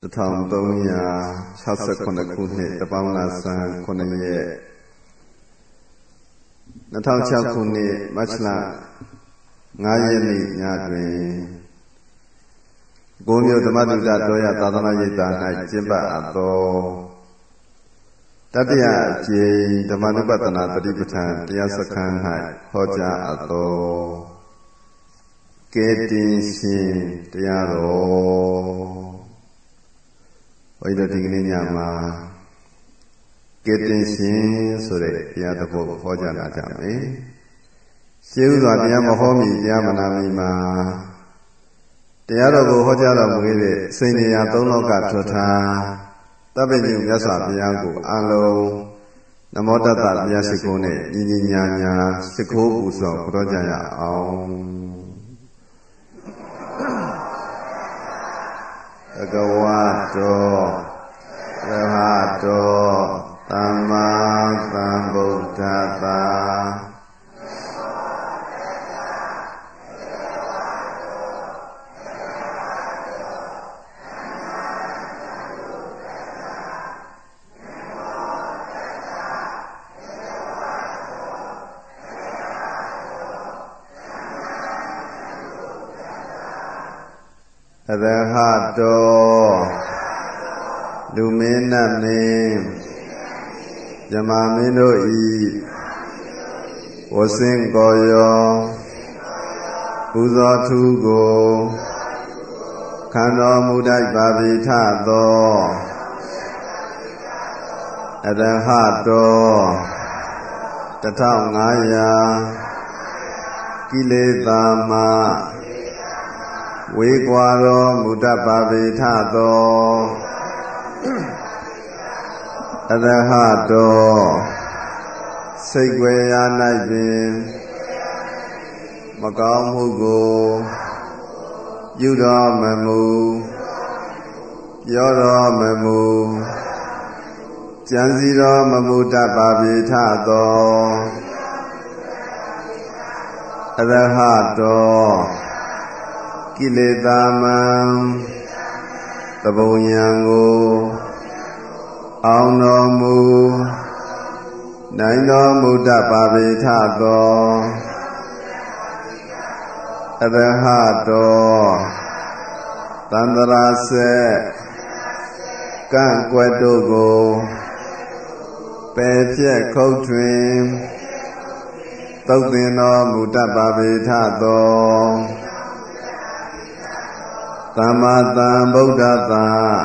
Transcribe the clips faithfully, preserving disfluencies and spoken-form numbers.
တစ်ထောင်သုံးရာ၆十ခုနှစ်တပေါင်းလာဆန်းခုနှစ်ရက်နှစ်ထောင်၆ခုနှစ်မတ်လငါးရက်နေ့ညတွင်ကိုမျိုးဓမ္မတုဒ္ဒတော်ရသာသနာရေးသား၌ကျင့်ပအပ်သောတတိယအကြိမ်ဓမ္မနုပဒနာတတိပဋ္ဌာန်တရားစခန်း၌ဟောကြားအပ်သောကဲတင်ရှင်တရားတော်ဘုရားဒီကနေ့ညမှာကဲတင်ရှင်ဆိုတဲ့တရားတစ်ပုဒ်ဟောကြားလာကြမယ်။ရှင်းဥစွာတရားမဟောမီတရားမနာမီမှာတရားတော်ကိုဟောကြားတော်မူခဲ့တဲ့စိန်နေရာသုံးလောကထွတ်ထားတပ္ပညုမြတ်စွာဘုရားကိုအလုံးနမောတတ္တဘုရားရှိခိုးနဲ့ညီညီညာညာရှိခိုးပူဇော်ကြောကြရအောင်ဘဂဝတောရဟတောသမ္မာသမ္ဗုဒ္ဓတ္တအရဟတောလူမင်းနတ်မင်းယမမင်းတို့ဤဝဆင်းကိုရောပူဇော်ထူးကိုခံတော်မူတတ်ပါပြီထသောအရဟတောတထောင်ငါးရာကိလေသာမှဝေကွာတော်မူတတ်ပါပေထသောအရဟတောစိတ်ွယ်ရာ၌ပင်မကောင်းမှုကိုပြုတော်မမူပြောတော်မမူကြံစည်တော်မမူတတ်ပါပေထသောအရဟတောကိလေသာမံသဘုံယံကိုအောင်တော်မူနိုင်တော်မူတတ်ပါပေထသောအရဟတောသန္တရာစေကန့်ကွက်တို့ကိုပယ်ဖြတ်ခုတ်ထွင်သုတ်သင်တော်မူတတ်ပါပေထသောသမ္မာသမ္ဗုဒ္ဓတ္တ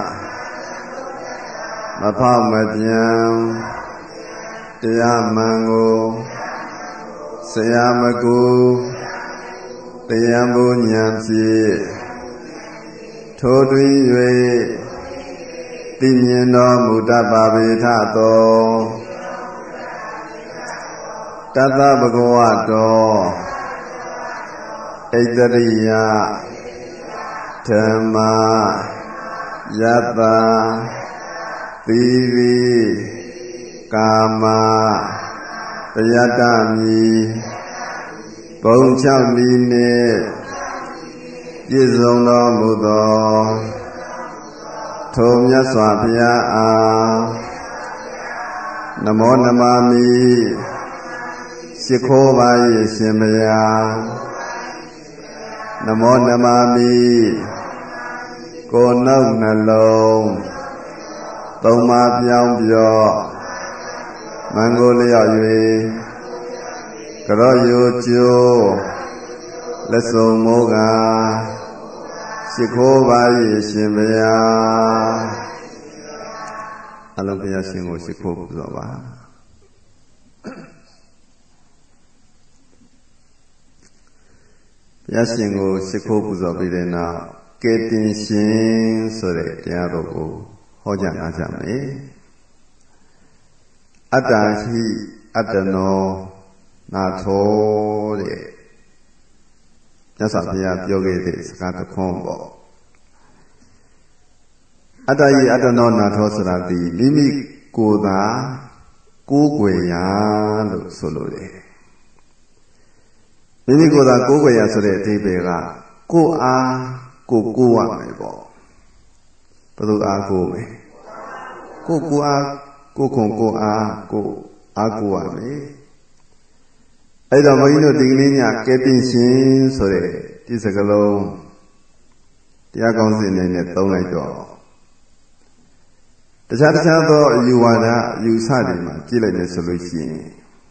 မဖောက်မပြန်တရားမှန်ကိုဆရာမကူတရားဘုဉာဏ်ဖြင့်ထိုတွင်၍သိမြင်တော်မူတတ်ပါပေထသောတတ္တဗုဒ္ဓဝါတောဣတရိယဓမ္မာယတ္တသီရိကာမပယတ္တမိဘုံ၆မီနှင့်ပြည့်စုံတော်မူသောထိုမြတ်စွာဘုရားအားနမောနမမိရှိခိုးပါ၏ရှင်ဘုရားနမောနမမိကိုယ်နှုတ်နှလုံးသုံးပါးပြောင်းပြော့မန်ကိုလျော့၍ကရော့ယိုကျိုးလက်စုံမိုးကရှိခိုးပါ၏ရှင်ဘုရားအလုံးတရားရှင်ကိုရှိခိုးပူဇော်ပါဘုရားရှင်ကိုရှိခိုးပူဇော်ပြီးတဲ့နောက်ကဲတင်ရှင်ဆိုတဲ့တရားတော်ကိုဟောကြားနာကြမယ်အတ္တဟိအတ္တနောနာထောတဲ့မြတ်စွာဘုရားပြောခဲ့တဲ့စကားတစ်ခွန်းပေါ့အတ္တဟိအတ္တနောနာထောဆိုတာဒီမိမိကိုယ်သာကိုးကွယ်ရာလို့ဆိုလိုတယ်မိမိကိုယ်သာကိုးကွယ်ရာဆိုတဲ့အဓိပ္ပာယ်ကကိုယ်အားကိုကိုးရမယ်ပေါ့ဘယ်သူအားကိုပဲကိုကိုအားကိုခွန်ကိုအားကိုအားကိုရမယ်အဲ့တော့ဘုန်းကြီးတို့ဒီကနေ့ညကဲတင်ရှင်ဆိုတဲ့ဒီစကားလုံးတရားကောင်းစဉ်နဲ့သုံးလိုက်တော့တခြားတခြားသောအယူဝါဒအယူဆတွေမှာကြည့်လိုက်တယ်ဆိုလို့ရှိရင်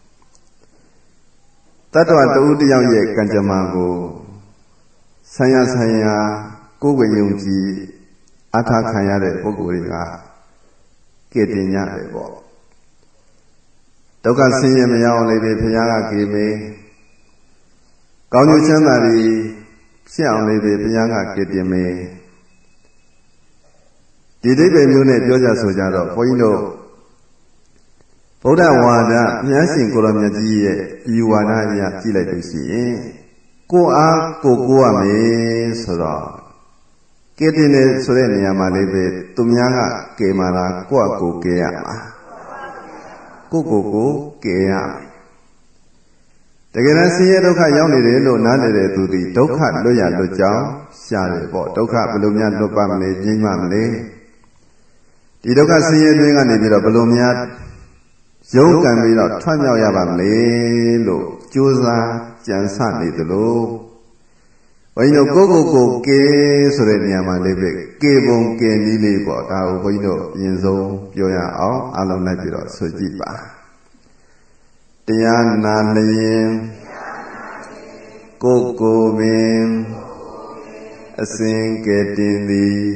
တတ္တဝတ္တဦးတယောက်ရဲ့ကံကြမ္မာကိုဆံရဆံရကိုယ်ဝေယုံကြည်အထာခံရတဲ့ပုဂ္ဂိုလ်တွေကကဲတင်ရတယ်ပေါ့ဒုက္ခဆင်းရဲမရအောင်လေးပဲဘုရားကကေမေကောင်းကျိုးချမ်းသာတွေဖြစ်အောင်လေးပဲဘုရားကကေတင်မေဒီဒိဋ္ဌိမျိုးနဲ့ပြောကြဆိုကြတော့ဘုန်းကြီးတို့ဗုဒ္ဓဝါဒမြတ်ရှင်ကိုရောမြတ်ကြီးရဲ့အယူဝါဒအရကြည့်လိုက်လို့ရှိရင်ကိုအားကိုကိုရမယ်ဆိုတော့ကဲတင်တယ်ဆိုတဲ့နေရာမှာလေးပဲသူများကကဲမှာလားကိုယ့်အကိုကဲရမှာကိုကိုကိုကဲရမယ်တကယ်တမ်းဆင်းရဲဒုက္ခရောက်နေတယ်လို့နားလည်တဲ့သူသည်ဒုက္ခလွတ်ရလွတ်ကြောင်းရှားတယ်ပေါ့ဒုက္ခဘယ်လိုများလွတ်ပါမလဲငြိမ်းပါမလဲဒီဒုက္ခဆင်းရဲတွင်းကနေပြီးတော့ဘယ်လိုများရုန်းကန်ပြီးတော့ထွက်မြောက်ရပါမလဲလို့ကြိုးစားကြံစနေသလိုဘုန်းကြီးတို့ကိုကိုကိုကဲဆိုတဲ့နေရာမှာလေးပဲကေပုံကဲနည်းလေးပေါ့ဒါကိုဘုန်းကြီးတို့အရင်ဆုံးပြောရအောင်အလုံးလိုက်ပြီးတော့ဆိုကြည့်ပါတရားနာလျင်ကိုကိုပင်အစဉ်ကဲတင်သည်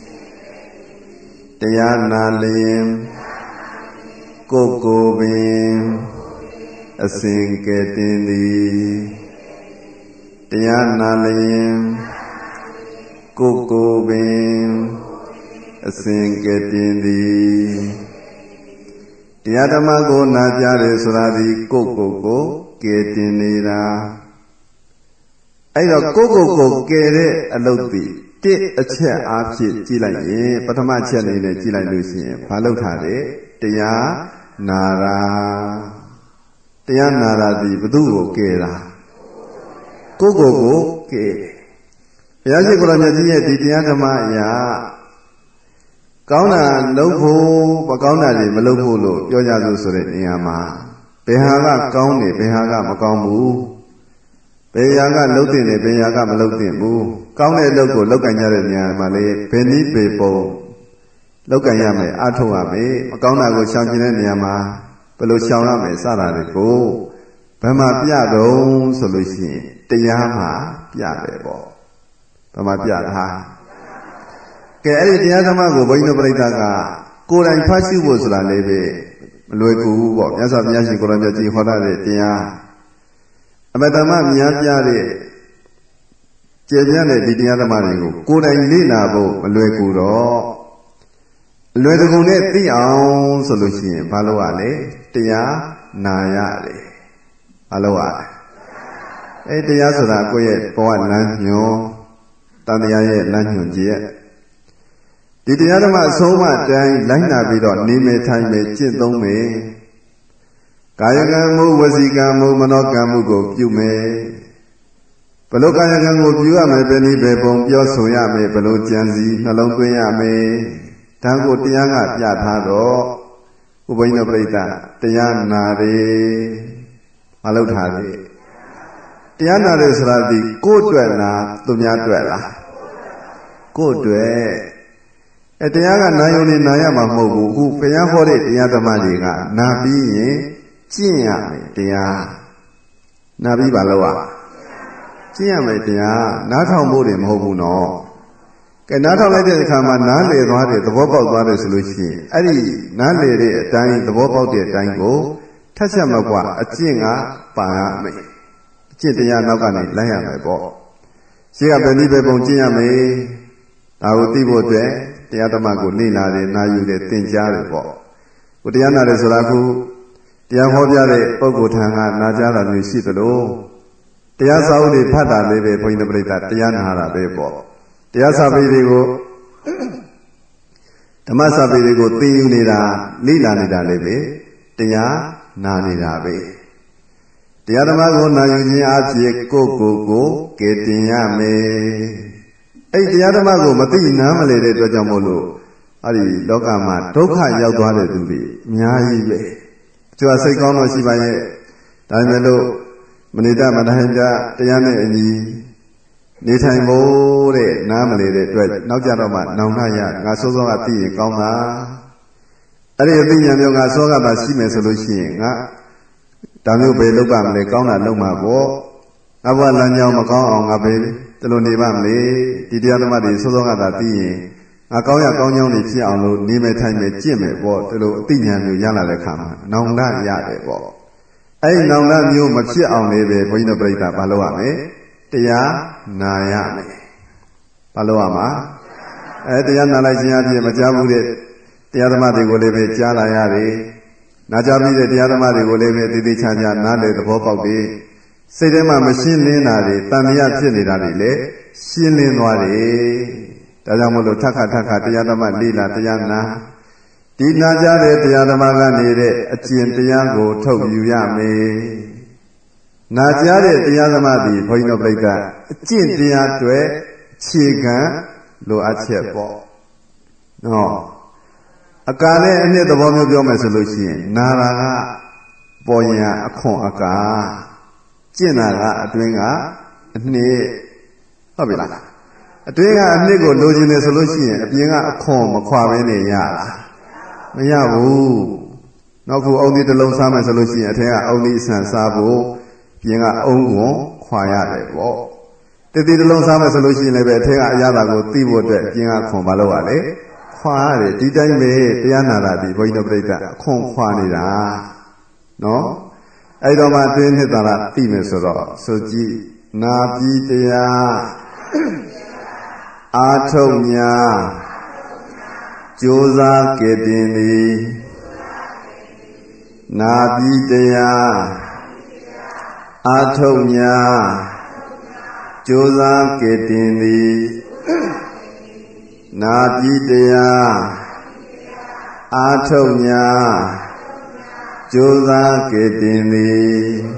တရားနာလျင်ကိုကိုပင်အစဉ်ကဲတင်သည်တရားနာလျင်ကိုကိုပင်အစဉ်ကဲတင်သည်တရားဓမ္မကိုနာကြတယ်ဆိုတာဒီကိုကိုကိုကဲတင်နေတာအဲ့တော့ကိုကိုကိုကဲတဲ့အလုပ်ဒီတစ်အချက်အားဖြင့်ကြည့်လိုက်ရင်ပထမချက်လေးနဲ့ကြည့်လိုက်လို့ရှိရင်ဘာလုပ်ထားလဲတရားနာတာတရားနာတာဒီဘု து ကိုကဲတာကိုကိုကိုကဲဘုရားရှိခိုးတော်မြတ်ကြီးရဲ့ဒီတရားဓမ္မအရာကောင်းတာလုပ်ဖို့မကောင်းတာတွေမလုပ်ဖို့လို့ပြောကြလို့ဆိုတဲ့နေရာမှာဘယ်ဟာကကောင်းတယ်ဘယ်ဟာကမကောင်းဘူးဘယ်ဟာကလုပ်တင်တယ်ဘယ်ဟာကမလုပ်တင်ဘူးကောင်းတဲ့အလုပ်ကိုလုပ်ကင်ကြတဲ့နေရာမှာလေဘယ်နည်းပေပုံလုပ်ကင်ရမယ်အထောက်ရမယ်မကောင်းတာကိုရှောင်ကျင်တဲ့နေရာမှာဘယ်လိုရှောင်ရမယ်စတာတွေကိုဘယ်မှာပြတော့ဆိုလို့ရှိရင်တရားမှာပြတယ်ပေါ့ဘယ်မှာပြတာကဲအဲ့ဒီတရားဓမ္မကိုဘုန်းကြီးတို့ပြိဿကကိုယ်တိုင်ဖတ်ရှုဖို့ဆိုတာလေးပဲမလွယ်ကူဘူးပေါ့မြတ်စွာဘုရားရှင်ကိုယ်တော်မြတ်ကြီးဟောတဲ့တရားအမတ္တမများပြတဲ့ကျေပြန့်တဲ့ဒီတရားဓမ္မတွေကိုကိုယ်တိုင်လေ့လာဖို့မလွယ်ကူတော့အလွယ်တကူနဲ့သိအောင်ဆိုလို့ရှိရင်ဘာလို့ရလဲတရားနာရတယ်ဘာလို့ရလဲအဲတရားဆိုတာကိုယ့်ရဲ့ဘဝလမ်းညွှန်တန်တရားရဲ့လမ်းညွှန်ကြီးရဲ့ဒီတရားဓမ္မအဆုံးမတိုင်းလိုက်နာပြီးတော့နေမယ်ထိုင်မယ်ကျင့်သုံးမယ်ကာယကံမှုဝစီကံမှုမနောကံမှုကိုပြုမယ်ဘလို့ကာယကံကိုပြုရမယ်ဘယ်နည်းဘယ်ပုံပြောဆိုရမယ်ဘလို့ကြံစည်နှလုံးသွင်းရမယ်ဒါကိုတရားကပြထားတော့ဥပ္ပိနပရိသတရားနာတယ်မလုပ်ထားလေတရားနာတယ်ဆိုတာဒီကိုယ်အတွက်လားသူများအတွက်လားကိုယ်အတွက်အဲတရားကနာယုံနေနာရမှာမဟုတ်ဘူးအခုဘုရားဟောတဲ့တရားဓမ္မတွေကနာပြီးရင်ကျင့်ရမယ်တရားနာပြီးပါလို့อ่ะကျင့်ရမယ်တရားနားထောင်ဖို့တွေမဟုတ်ဘူးနော်ကဲနားထောင်လိုက်တဲ့အခါမှာနားလေသွားတယ်သဘောပေါက်သွားတယ်ဆိုလို့ရှိရင်အဲ့ဒီနားလေတဲ့အတိုင်းသဘောပေါက်တဲ့အတိုင်းကိုထက်ချက်မကွာအကျင့်ကပါရမယ်အကျင့်တရားနောက်ကနေလိုက်ရမယ်ပေါ့ရှိကဘယ်နည်းပဲပုံကျင့်ရမယ်ဒါကိုသိဖို့အတွက်တရားဓမ္မကိုလေ့လာတယ်နာယူတယ်သင်ကြားတယ်ပေါ့ကိုတရားနာတယ်ဆိုတာကတရားဟောပြတဲ့ပုဂ္ဂိုလ်ထံကနာကြားတာမျိုးရှိသလိုတရားစာအုပ်တွေဖတ်တာလေးပဲဘုန်းကြီးတို့ပြိဿတရားနာတာပဲပေါ့တရားစာပေတွေကိုဓမ္မစာပေတွေကိုသင်ယူနေတာလေ့လာနေတာလေးပဲတရားနာနေတာပဲတရားဓမ္မကိုနာယူခြင်းအဖြစ်ကိုယ့်ကိုယ်ကိုကယ်တင်ရမယ်အဲ့တရားဓမ္မကိုမသိနားမလည်တဲ့အတွက်ကြောင့်မို့လို့အဲ့ဒီလောကမှာဒုက္ခရောက်သွားတဲ့သူတွေအများကြီးပဲသူကစိတ်ကောင်းတော့ရှိပါရဲ့ဒါပေမဲ့လို့မနိဒမတိုင်းကြတရားနဲ့အညီနေထိုင်ဖို့တဲ့နားမလေတဲ့အတွက်နောက်ကြတော့မှနောင်တရငါစောစောကသိရင်ကောင်းတာအဲ့ဒီအသိဉာဏ်မျိုးငါစောကမှရှိမယ်ဆိုလို့ရှိရင်ငါဒါမျိုးပဲလုပ်ပါမလဲကောင်းတာလုပ်မှာပေါ့ငါဘဝလမ်းကြောင်းမကောင်းအောင်ငါပဲဒီလိုနေပါမလဲဒီတရားဓမ္မတွေစောစောကသာသိရင်ငါကောင်းရကောင်းကြောင်းတွေဖြစ်အောင်လို့နေမယ်ထိုင်မယ်ကြင့်မယ်ပေါ့ဒီလိုအသိဉာဏ်မျိုးရလာတဲ့ခါမှာနောင်တရတယ်ပေါ့အဲ့ဒီနောင်တမျိုးမဖြစ်အောင်လေးပဲဘုန်းကြီးတို့ပြိဿဘာလုပ်ရမလဲတရားနာရမယ်ဘာလို့ရမှာအဲတရားနာလိုက်ခြင်းအပြင်မကြားဘူးတဲ့တရားဓမ္မတွေကိုလည်းပဲကြားလာရတယ်နာကြားပြီးတဲ့တရားဓမ္မတွေကိုလည်းပဲတည်တည်ချာချာနားလည်သဘောပေါက်ပြီးစိတ်ထဲမှာမရှင်းလင်းတာတွေတန်မြတ်ဖြစ်နေတာတွေလည်းရှင်းလင်းသွားတယ်ဒါကြောင့်မလို့ထပ်ခါထပ်ခါတရားဓမ္မလေ့လာတရားနာဒီနာကြားတဲ့တရားဓမ္မကနေတဲ့အကျင့်တရားကိုထုတ်ယူရမယ်နာကြားတဲ့တရားဓမ္မဒီဘုန်းကြီးတို့ပြိဿအကျင့်တရားတွေခြေခံလိုအပ်ချက်ပေါ့နော်အကာနဲ့အနှစ်သဘောမျိုးပြောမယ်ဆိုလို့ရှိရင်နာတာကပေါ်ရန်အခွန်အကာကျင့်တာကအတွင်းကအနှစ်ဟုတ်ပြီလားအတွင်းကအနှစ်ကိုလိုချင်တယ်ဆိုလို့ရှိရင်အပြင်ကအခွန်မခွာဘဲနေရလားမရဘူးနောက်ခုအုံဒီတစ်လုံးစားမယ်ဆိုလို့ရှိရင်အထက်ကအုံဒီဆန်စားဖို့ပြင်ကအုံဝန်ခွာရတယ်ပေါ့တတိတစ်လုံးစားမယ်ဆိုလို့ရှိရင်လည်းပဲအထက်ကအရာတာကိုသိဖို့အတွက်ပြင်ကခွန်မလုပ်ရလေခွာရတယ်ဒီတိုင်းပဲတရားနာတာဒီဘုန်းကြီးတို့ပြိဿအခွန်ခွာနေတာနော်အဲ့တော့မှတွင်းနှစ်သာရသိမယ်ဆိုတော့ဆိုကြည့်နာပြီးတရားအာထုတ်ညာကြိုးစားကယ်တင်သည်နာပြီးတရားအာထုတ်ညာကြိုးစားကယ်တင်သည်နာပြီးတရားအာထုတ်ညာကြိုးစားကယ်တင်သည်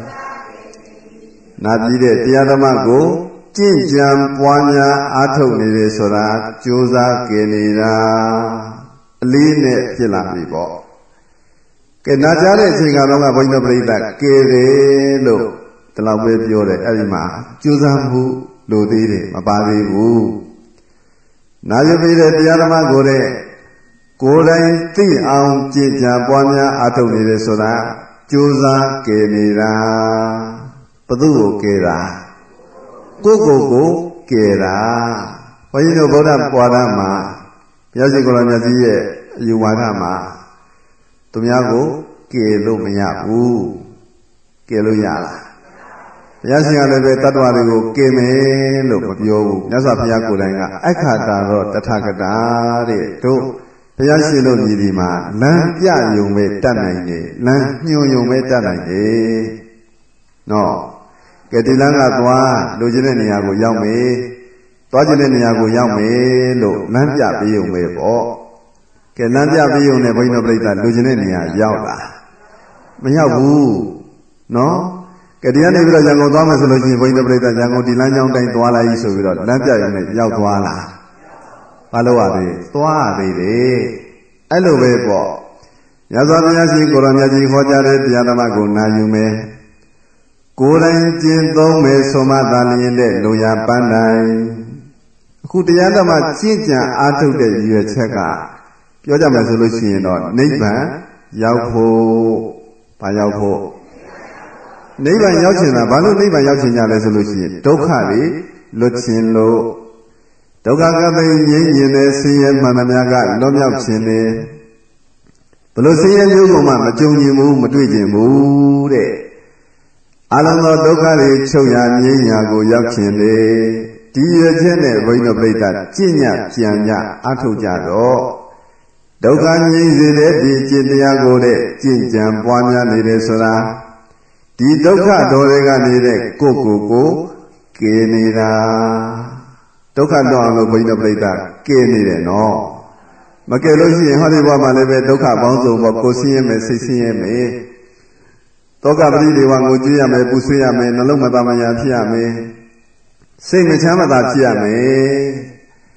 နာပြီးတဲ့တရားဓမ္မကိုကျင့်ကြံပွားများအားထုတ်နေတယ်ဆိုတာကြိုးစားကယ်နေတာအလေးနဲ့ဖြစ်လာပြီပေါ့ကဲနာကြားတဲ့အချိန်ကတော့ဘုန်းကြီးတို့ပြိဿကယ်တယ်လို့ဒီလောက်ပဲပြောတယ်အဲ့ဒီမှာကြိုးစားမှုလိုသေးတယ်မပါသေးဘူးနာရပြီးတဲ့တရားဓမ္မကိုတဲ့ကိုယ်တိုင်သိအောင်ကြည်ကြံပွားများအားထုတ်နေတယ်ဆိုတာကြိုးစားကယ်နေတာဘသူ့ကိုကယ်တာကိုကိုကိုကယ်တာဘုန်းကြီးတို့ဗုဒ္ဓပွာဒမှာဘုရားရှိခိုးတော်မြတ်ကြီးရဲ့အယူဝါဒမှာသူများကိုကယ်လို့မရဘူးကယ်လို့ရလားဘုရားရှင်ကလည်းပဲတတ္တဝါတွေကိုကယ်မယ်လို့မပြောဘူးမြတ်စွာဘုရားကိုယ်တိုင်ကအခါတာတော့တထာဂတာတဲ့တို့ဘုရားရှင်တို့ညီဒီမှာလမ်းပြယုံပဲတတ်နိုင်တယ်လမ်းညွှန်ယုံပဲတတ်နိုင်တယ်နော်ကဲဒီလမ်းကသွားလိုချင်တဲ့နေရာကိုရောက်မယ်သွားချင်တဲ့နေရာကိုရောက်မယ်လို့လမ်းပြပေးယုံပဲပေါ့ကဲလမ်းပြပေးယုံနဲ့ဘုန်းကြီးတို့ပြိဿလိုချင်တဲ့နေရာရောက်လာမရောက်ဘူးနော်ကဲဒီကနေပြီးတော့ရန်ကုန်သွားမယ်ဆိုလို့ရှိရင်ဘုန်းကြီးတို့ပြိဿရန်ကုန်ဒီလမ်းကြောင်းတိုင်းသွားလိုက်ဆိုပြီးတော့လမ်းပြယုံနဲ့ရောက်သွားလားဘာလို့ရသေးသွားရသေးတယ်အဲ့လိုပဲပေါ့ရသော်ဘုရားရှင်ကိုရောမြတ်ကြီးဟောကြားတဲ့တရားဓမ္မကိုနာယူမယ်ကိုယ်တိုင်ကျင့်သုံးမယ်ဆိုမှသာလျင်တဲ့လူရပန်းတိုင်းအခုတရားဓမ္မကျင့်ကြံအားထုတ်တဲ့ရည်ရွယ်ချက်ကပြောကြမယ်ဆိုလို့ရှိရင်တော့နိဗ္ဗာန်ရောက်ဖို့ဘာရောက်ဖို့နိဗ္ဗာန်ရောက်ချင်တာဘာလို့နိဗ္ဗာန်ရောက်ချင်ကြလဲဆိုလို့ရှိရင်ဒုက္ခတွေလွတ်ချင်လို့ဒုက္ခကပိငြိမ်းမြင်တဲ့ဆင်းရဲမှန်သမျှကလွတ်မြောက်ခြင်းနဲ့ဘလို့ဆင်းရဲမျိုးကိုမှမကြုံကျင်ဘူးမတွေ့ကျင်ဘူးတဲ့အလုံးစုံဒုက္ခတွေချုပ်ရငြိမ်းရာကိုရောက်ခြင်းလေဒီရခြင်းနဲ့ဘုန်းကြီးတို့ပြိဿကျင့်ညပြန်ညအားထုတ်ကြတော့ဒုက္ခငြိမ်းစေတဲ့ဒီကျင့်တရားကိုတဲ့ကျင့်ကြံပွားများနေတယ်ဆိုတာဒီဒုက္ခတော်တွေကနေတဲ့ကိုယ့်ကိုယ်ကိုကယ်နေတာဒုက္ခတော့အောင်လို့ဘုန်းကြီးတို့ပြိဿကယ်နေတယ်နော်မကယ်လို့ရှိရင်ဟောဒီဘဝမှာလည်းပဲဒုက္ခပေါင်းစုံပေါ့ကိုယ်ဆင်းရဲမယ်စိတ်ဆင်းရဲမယ်တောကပရိဒေဝငိုကြွေးရမယ်ပူဆွေးရမယ်နှလုံးမသားမယာဖြစ်ရမယ်စိတ်မချမ်းမသာဖြစ်ရမယ်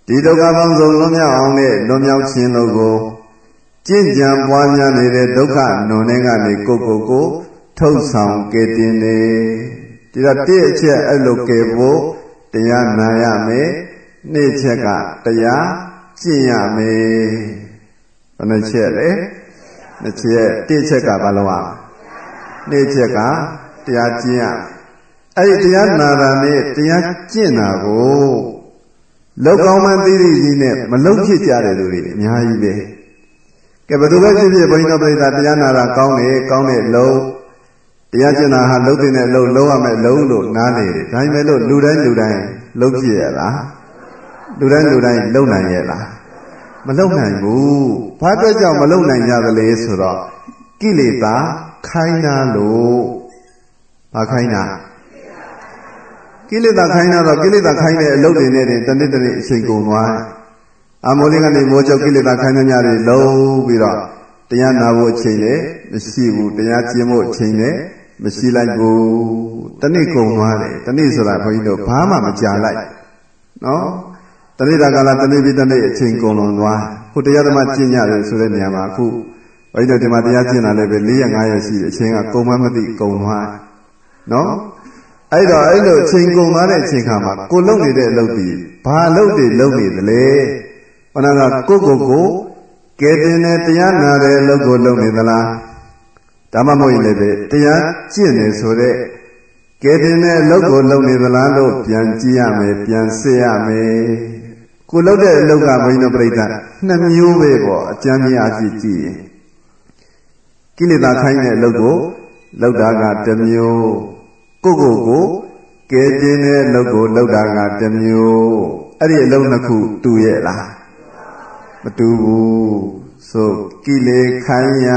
ဒီဒုက္ခပေါင်းစုံလွန်မြောက်အောင်နဲ့လွန်မြောက်ခြင်းတို့ကိုကျင့်ကြံပွားများနေတဲ့ဒုက္ခနွန်ထဲကနေကိုကိုကိုထုတ်ဆောင်ကယ်တင်နေဒီတော့တစ်အချက်အဲ့လိုကယ်ဖို့တရားနာရမယ်နှစ်ချက်ကတရားကျင့်ရမယ်ဘယ်နှချက်လဲနှစ်ချက်တစ်ချက်ကဘာလို့อ่ะနှစ်ချက်ကတရားကျင့်ရအဲ့ဒီတရားနာတာနဲ့တရားကျင့်တာကိုလောက်ကောင်းမှသိသိကြီးနဲ့မလောက်ဖြစ်ကြတဲ့လူတွေအများကြီးပဲကဲဘယ်သူပဲဖြစ်ဖြစ်ဘုန်းကြီးတို့ပြိဿတရားနာတာကောင်းတယ်ကောင်းတဲ့လုံးတရားကျင့်တာဟာလုံးတဲ့နဲ့လုံးလုံးရမယ်လုံးလို့နားနေတယ်ဒါပေမဲ့လို့လူတိုင်းလူတိုင်းလုံးဖြစ်ရလားလူတိုင်းလူတိုင်းလုံနိုင်ရဲ့လားမလုံနိုင်ဘူးဘာအတွက်ကြောင့်မလုံနိုင်ကြသလဲဆိုတော့ကိလေသာခိုင်းတာလို့ဘာခိုင်းတာကိလေသာခိုင်းတာတော့ကိလေသာခိုင်းတဲ့အလုပ်တွေနဲ့တနေ့တနေ့အချိန်ကုန်သွားအမိုးလေးကနေမိုးချုပ်ကိလေသာခိုင်းတဲ့ညတွေလုံးပြီးတော့တရားနာဖို့အချိန်လည်းမရှိဘူးတရားကျင့်ဖို့အချိန်လည်းမရှိလိုက်ဘူးတနေ့ကုန်သွားတယ်တနေ့ဆိုတာဘုန်းကြီးတို့ဘာမှမကြာလိုက်နော်တနေ့တာကာလတနေ့ပြီးတနေ့အချိန်ကုန်လွန်သွားခုတရားဓမ္မကျင့်ကြတယ်ဆိုတဲ့နေရာမှာအခုဘုန်းကြီးတို့ဒီမှာတရားကျင့်တာလည်းပဲ၄ရက်၅ရက်ရှိတယ်အချိန်ကကုန်မှမသိကုန်သွားနော်အဲ့တော့အဲ့လိုအချိန်ကုန်သွားတဲ့အချိန်ခါမှာကိုလုံနေတဲ့အလုပ်ကြီးဘာလုပ်တွေလုပ်နေသလဲခဏကကိုကိုကိုကဲတင်တဲ့တရားနာတဲ့အလုပ်ကိုလုပ်နေသလားဒါမှမဟုတ်ရင်လည်းပဲတရားကျင့်နေဆိုတဲ့ကဲတင်တဲ့အလုပ်ကိုလုပ်နေသလားလို့ပြန်ကြည့်ရမယ်ပြန်စစ်ရမယ်ကိုလုပ်တဲ့အလုပ်ကဘုန်းကြီးတို့ပြိဿနှစ်မျိုးပဲပေါ့အကျမ်းမြအကြည့်ကြည့်ရင်ကိလေသာခိုင်းတဲ့အလုပ်ကိုလုပ်တာကတစ်မျိုးကိုကိုကိုကဲတင်တဲ့အလုပ်ကိုလုပ်တာကတစ်မျိုးအဲ့ဒီအလုပ်နှစ်ခုတူရဲ့လားမတူဘူးဆိုကိလေခိုင်းရာ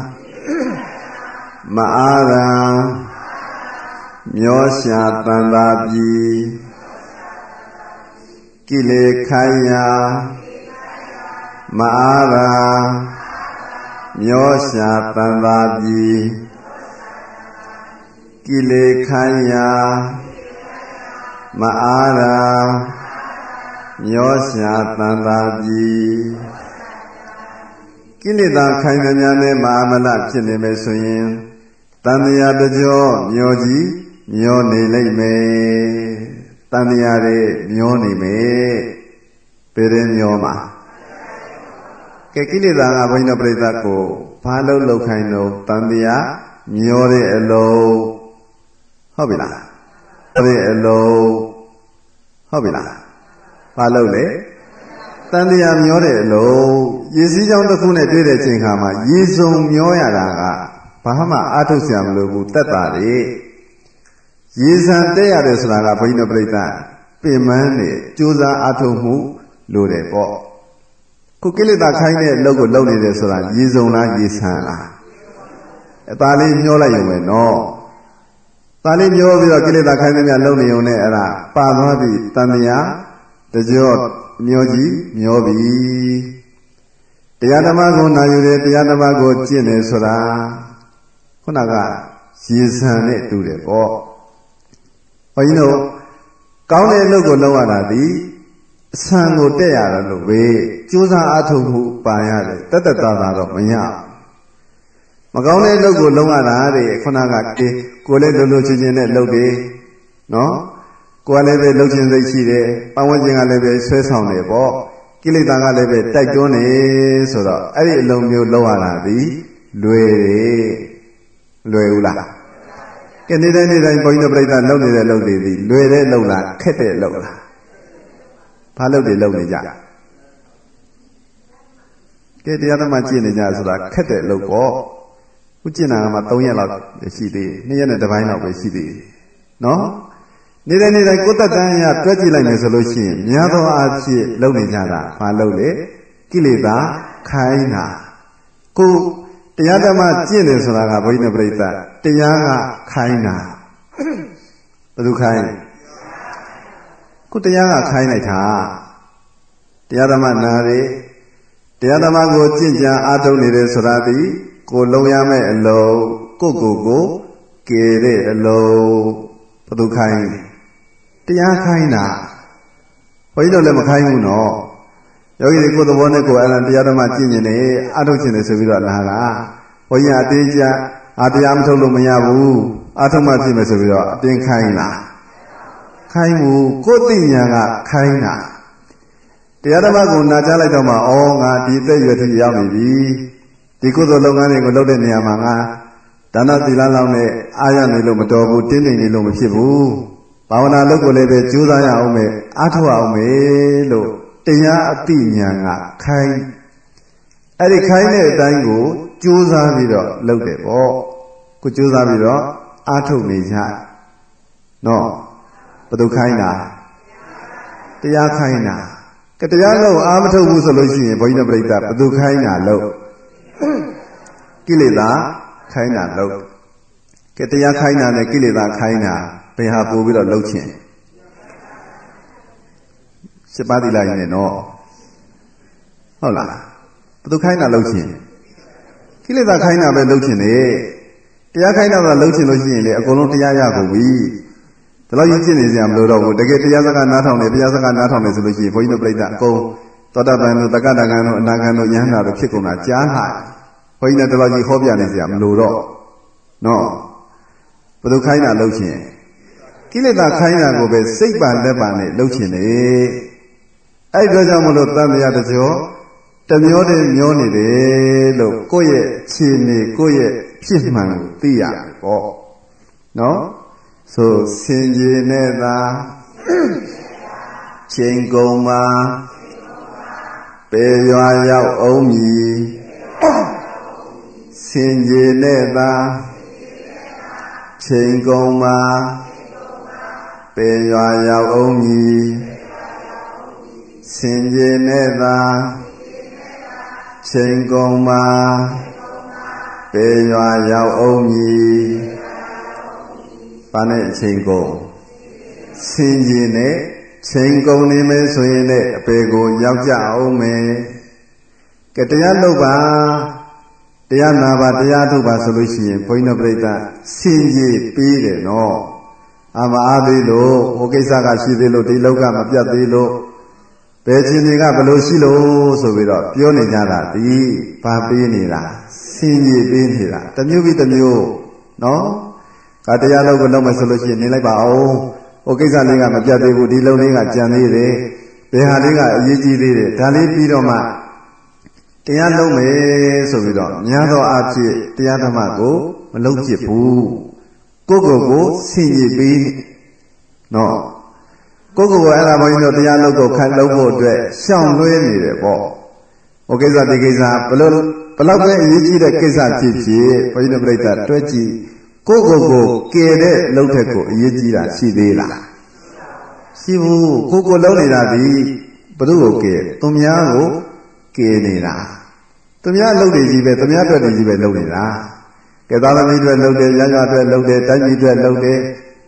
မအားရာမျောရှာတန်တာပြီကိလေခိုင်းရာမအားရာမျောရှာတန်တာပြီကိလေခိုင်းရာမအားရာမျောရှာတန်တာပြီကိလေသာခိုင်းတဲ့များနဲ့မအာမလဖြစ်နေမယ်ဆိုရင်တန်မြာတကြောမျောကြီးမျောနေလိမ့်မယ်တန်မြာတွေမျောနေမယ်ဘယ်ရင်မျောမှာကဲကိလေသာကဘုန်းကြီးတို့ပြိဿကိုဘာလို့လောက်ခိုင်းတော့တန်မြာမျောတဲ့အလုံးဟုတ်ပြီလားအဲ့အလုံးဟုတ်ပြီလားဘာလို့လဲတန်တရားမျောတဲ့အလုံးရေစည်းကြောင်းတစ်ခုနဲ့တွေ့တဲ့ချိန်ခါမှာရေစုံမျောရတာကဘာမှအာထုတ်စရာမလိုဘူးတက်တာလေရေစံတက်ရတယ်ဆိုတာကဘုန်းကြီးတို့ပြိဿပင်မန်းနေကြိုးစားအာထုတ်မှုလိုတယ်ပေါ့ခုကိလေသာခိုင်းတဲ့အလုပ်ကိုလုပ်နေတယ်ဆိုတာရေစုံလားရေစံလားအသာလေးမျောလိုက်ရုံပဲနော်သာလေးမျောပြီးတော့ကိလေသာခိုင်းတဲ့များလုပ်နေုံနဲ့အဲ့ဒါပါသွားပြီတန်မြာတကြောမျောကြီးမျောပြီတရားဓမ္မကိုနာယူတယ်တရားဓမ္မကိုကျင့်တယ်ဆိုတာခုနကရေစံနဲ့တူတယ်ပေါ့ဘုန်းကြီးတို့ကောင်းတဲ့အလုပ်ကိုလုပ်ရတာဒီအဆံကိုတက်ရတာလို့ပဲကြိုးစားအားထုတ်မှုပါရတယ်တသက်သာသာတော့မရမကောင်းတဲ့အလုပ်ကိုလုပ်ရတာတဲ့ခုနကအေးကိုလည်းလုံလုံချင်းချင်းနဲ့လုပ်တယ်နော်ကိုယ်လည်းပဲလှုပ်ခြင်းစိတ်ရှိတယ်ပတ်ဝန်းကျင်ကလည်းပဲဆွဲဆောင်တယ်ပေါ့ကိလေသာကလည်းပဲတိုက်တွန်းနေဆိုတော့အဲ့ဒီအလုံးမျိုးလောက်ရတာဒီလွယ်တယ်လွယ်ဘူးလားကဲနေ့တိုင်းနေ့တိုင်းဘုန်းကြီးတို့ပြိဿလုပ်နေတဲ့လုပ်တွေဒီလွယ်တဲ့လုပ်လားခက်တဲ့လုပ်လားဘာလုပ်တွေလုပ်နေကြကဲတရားဓမ္မကျင့်နေကြဆိုတာခက်တဲ့လုပ်ပေါ့ခုကျင့်တာကမှ၃ရက်လောက်ရှိသေးတယ်နှစ်ရက်နဲ့တစ်ပိုင်းလောက်ပဲရှိသေးတယ်နော်နေ့တိုင်းနေ့တိုင်းကိုယ်တက်တန်းရတွက်ကြည့်လိုက်မယ်ဆိုလို့ရှိရင်များသောအားဖြင့်လုပ်နေကြတာဘာလုပ်လဲကိလေသာခိုင်းတာကိုတရားဓမ္မကျင့်တယ်ဆိုတာကဘုန်းကြီးတို့ပြိဿတရားကခိုင်းတာဘယ်သူခိုင်းကိုတရားကခိုင်းလိုက်တာတရားဓမ္မနာတွေတရားဓမ္မကိုကျင့်ကြံအားထုတ်နေတယ်ဆိုတာဒီကိုလုံးရမယ့်အလုံးကိုကိုကိုကယ်တဲ့အလုံးဘယ်သူခိုင်းတရားခိုင်းတာဘုန်းကြီးတို့လည်းမခိုင်းဘူးနော်ယောဂီတွေကိုယ်သဘောနဲ့ကိုယ်အဲ့ဒါတရားဓမ္မကျင့်ကျင်နေအထုတ်ကျင်နေဆိုပြီးတော့လာတာဘုန်းကြီးအတင်းကြအာတရားမထုတ်လို့မရဘူးအထုတ်မှဖြစ်မယ်ဆိုပြီးတော့အတင်းခိုင်းတာခိုင်းဘူးကိုယ်သိဉာဏ်ကခိုင်းတာတရားဓမ္မကိုနာကြားလိုက်တော့မှဩငါဒီသက်ရွယ်ထိရောက်နေပြီဒီကုသိုလ်လုပ်ငန်းတွေကိုလုပ်တဲ့နေရာမှာငါဒါနသီလလောက်နဲ့အားရနေလို့မတော်ဘူးတင်းနေနေလို့မဖြစ်ဘူးဘာဝနာလုပ်ကိုလည်းပဲကြိုးစားရအောင်မယ်အားထုတ်အောင်မယ်လို့တရားအသိဉာဏ်ကခိုင်းအဲ့ဒီခိုင်းတဲ့အတိုင်းကိုကြိုးစားပြီးတော့လုပ်တယ်ပေါ့ကိုကြိုးစားပြီးတော့အားထုတ်နေကြနော်ဘယ်သူခိုင်းတာတရားခိုင်းတာကတရားလို့အားမထုတ်ဘူးဆိုလို့ရှိရင်ဘုန်းကြီးတို့ပြိဿဘယ်သူခိုင်းတာလို့ကိလေသာခိုင်းတာလို့ကတရားခိုင်းတာနဲ့ကိလေသာခိုင်းတာဘယ်ဟာပို့ပြီးတော့လှုပ်ချင်စပါးတိလိုက်နေနော်ဟုတ်လားဘယ်သူခိုင်းတာလှုပ်ချင်ကိလေသာခိုင်းတာပဲလှုပ်ချင်တယ်တရားခိုင်းတာကလှုပ်ချင်လို့ရှိရင်လေအကုန်လုံးတရားရကုန်ပြီဒါလို့ရင့်ကျင့်နေကြမလို့တော့ဘူးတကယ်တရားစကားနားထောင်နေတရားစကားနားထောင်နေဆိုလို့ရှိရင်ဘုန်းကြီးတို့ပြိဿအကုန်သောတာပန်တို့တက္ကတကံတို့အနာဂံတို့ယန္တာတို့ဖြစ်ကုန်တာကြားလာဘုန်းကြီးနဲ့တော်တော်ကြီးဟောပြနေကြမလို့တော့နော်ဘယ်သူခိုင်းတာလှုပ်ချင်ကိလေသာခိုင်းတာကိုပဲစိတ်ပါလက်ပါနဲ့လှုပ်ချင်တယ်အဲ့ဒါကြောင့်မလို့တန်တရားတကြောတမျိုးတည်းမျောနေတယ်လို့ကိုယ့်ရဲ့ခြေနေကိုယ့်ရဲ့ဖြစ်မှန်ကိုသိရတယ်ပေါ့နော်ဆိုစင်ကြီးနဲ့သာချိန်ကုန်မှာပေရွာရောက်အောင်မည်စင်ကြီးနဲ့သာချိန်ကုန်မှာပေရွာရောက်အောင်မည်စင်ကြီးနဲ့သာချိန်ကုန်မှာပေရွာရောက်အောင်မည်ဘာနဲ့အချိန်ကုန်စင်ကြီးနဲ့ချိန်ကုန်နေမယ်ဆိုရင်လည်းအပေကိုရောက်ကြအောင်မယ်ကတရားလုပ်ပါတရားနာပါတရားထုတ်ပါဆိုလို့ရှိရင်ဘုန်းကြီးတို့ပြိဿစင်ကြီးပြီးတယ်နော်အမအားသေးလို့ဟိုကိစ္စကရှိသေးလို့ဒီလောကမပြတ်သေးလို့ဘယ်ချင်းတွေကဘလို့ရှိလို့ဆိုပြီးတော့ပြောနေကြတာဒီဘာပေးနေတာစင်ကြီးပေးနေတာတမျိုးပြီးတမျိုးနော်ကတရားလုပ်ကိုလုပ်မယ်ဆိုလို့ရှိရင်နေလိုက်ပါအောင်ဟိုကိစ္စလေးကမပြတ်သေးဘူးဒီလုံးလေးကကြံသေးတယ်ဘယ်ဟာလေးကအရေးကြီးသေးတယ်ဒါလေးပြီးတော့မှတရားလုံးမယ်ဆိုပြီးတော့များသောအားဖြင့်တရားဓမ္မကိုမလုံးဖြစ်ဘူးကိုယ့်ကိုယ်ကိုဆင်ញင်ပြီးနော်ကိုယ့်ကိုယ်ကိုအဲ့ဒါဘုန်းကြီးတို့တရားလုံးကိုခိုင်လုံးဖို့အတွက်ရှောင်လွှဲနေတယ်ပေါ့ဟိုကိစ္စဒီကိစ္စဘလို့ဘလောက်ပဲအရေးကြီးတဲ့ကိစ္စဖြစ်ဖြစ်ဘုန်းကြီးတို့ပြိဿတွဲကြည့်ကိုယ့်ကိုယ်ကိုကယ်တဲ့လုံးထက်ကိုအရေးကြီးတာရှိသေးလားရှိဘူးကိုယ်ကိုလုံးနေတာဒီဘု து ကိုကယ်သူများကိုကယ်နေတာသူများလုံးနေကြီးပဲသူများအတွက်နေကြီးပဲလုံးနေတာကဲသားသမီးတွေလုံးတယ်ရရအတွက်လုံးတယ်တိုင်းပြည်အတွက်လုံးတယ်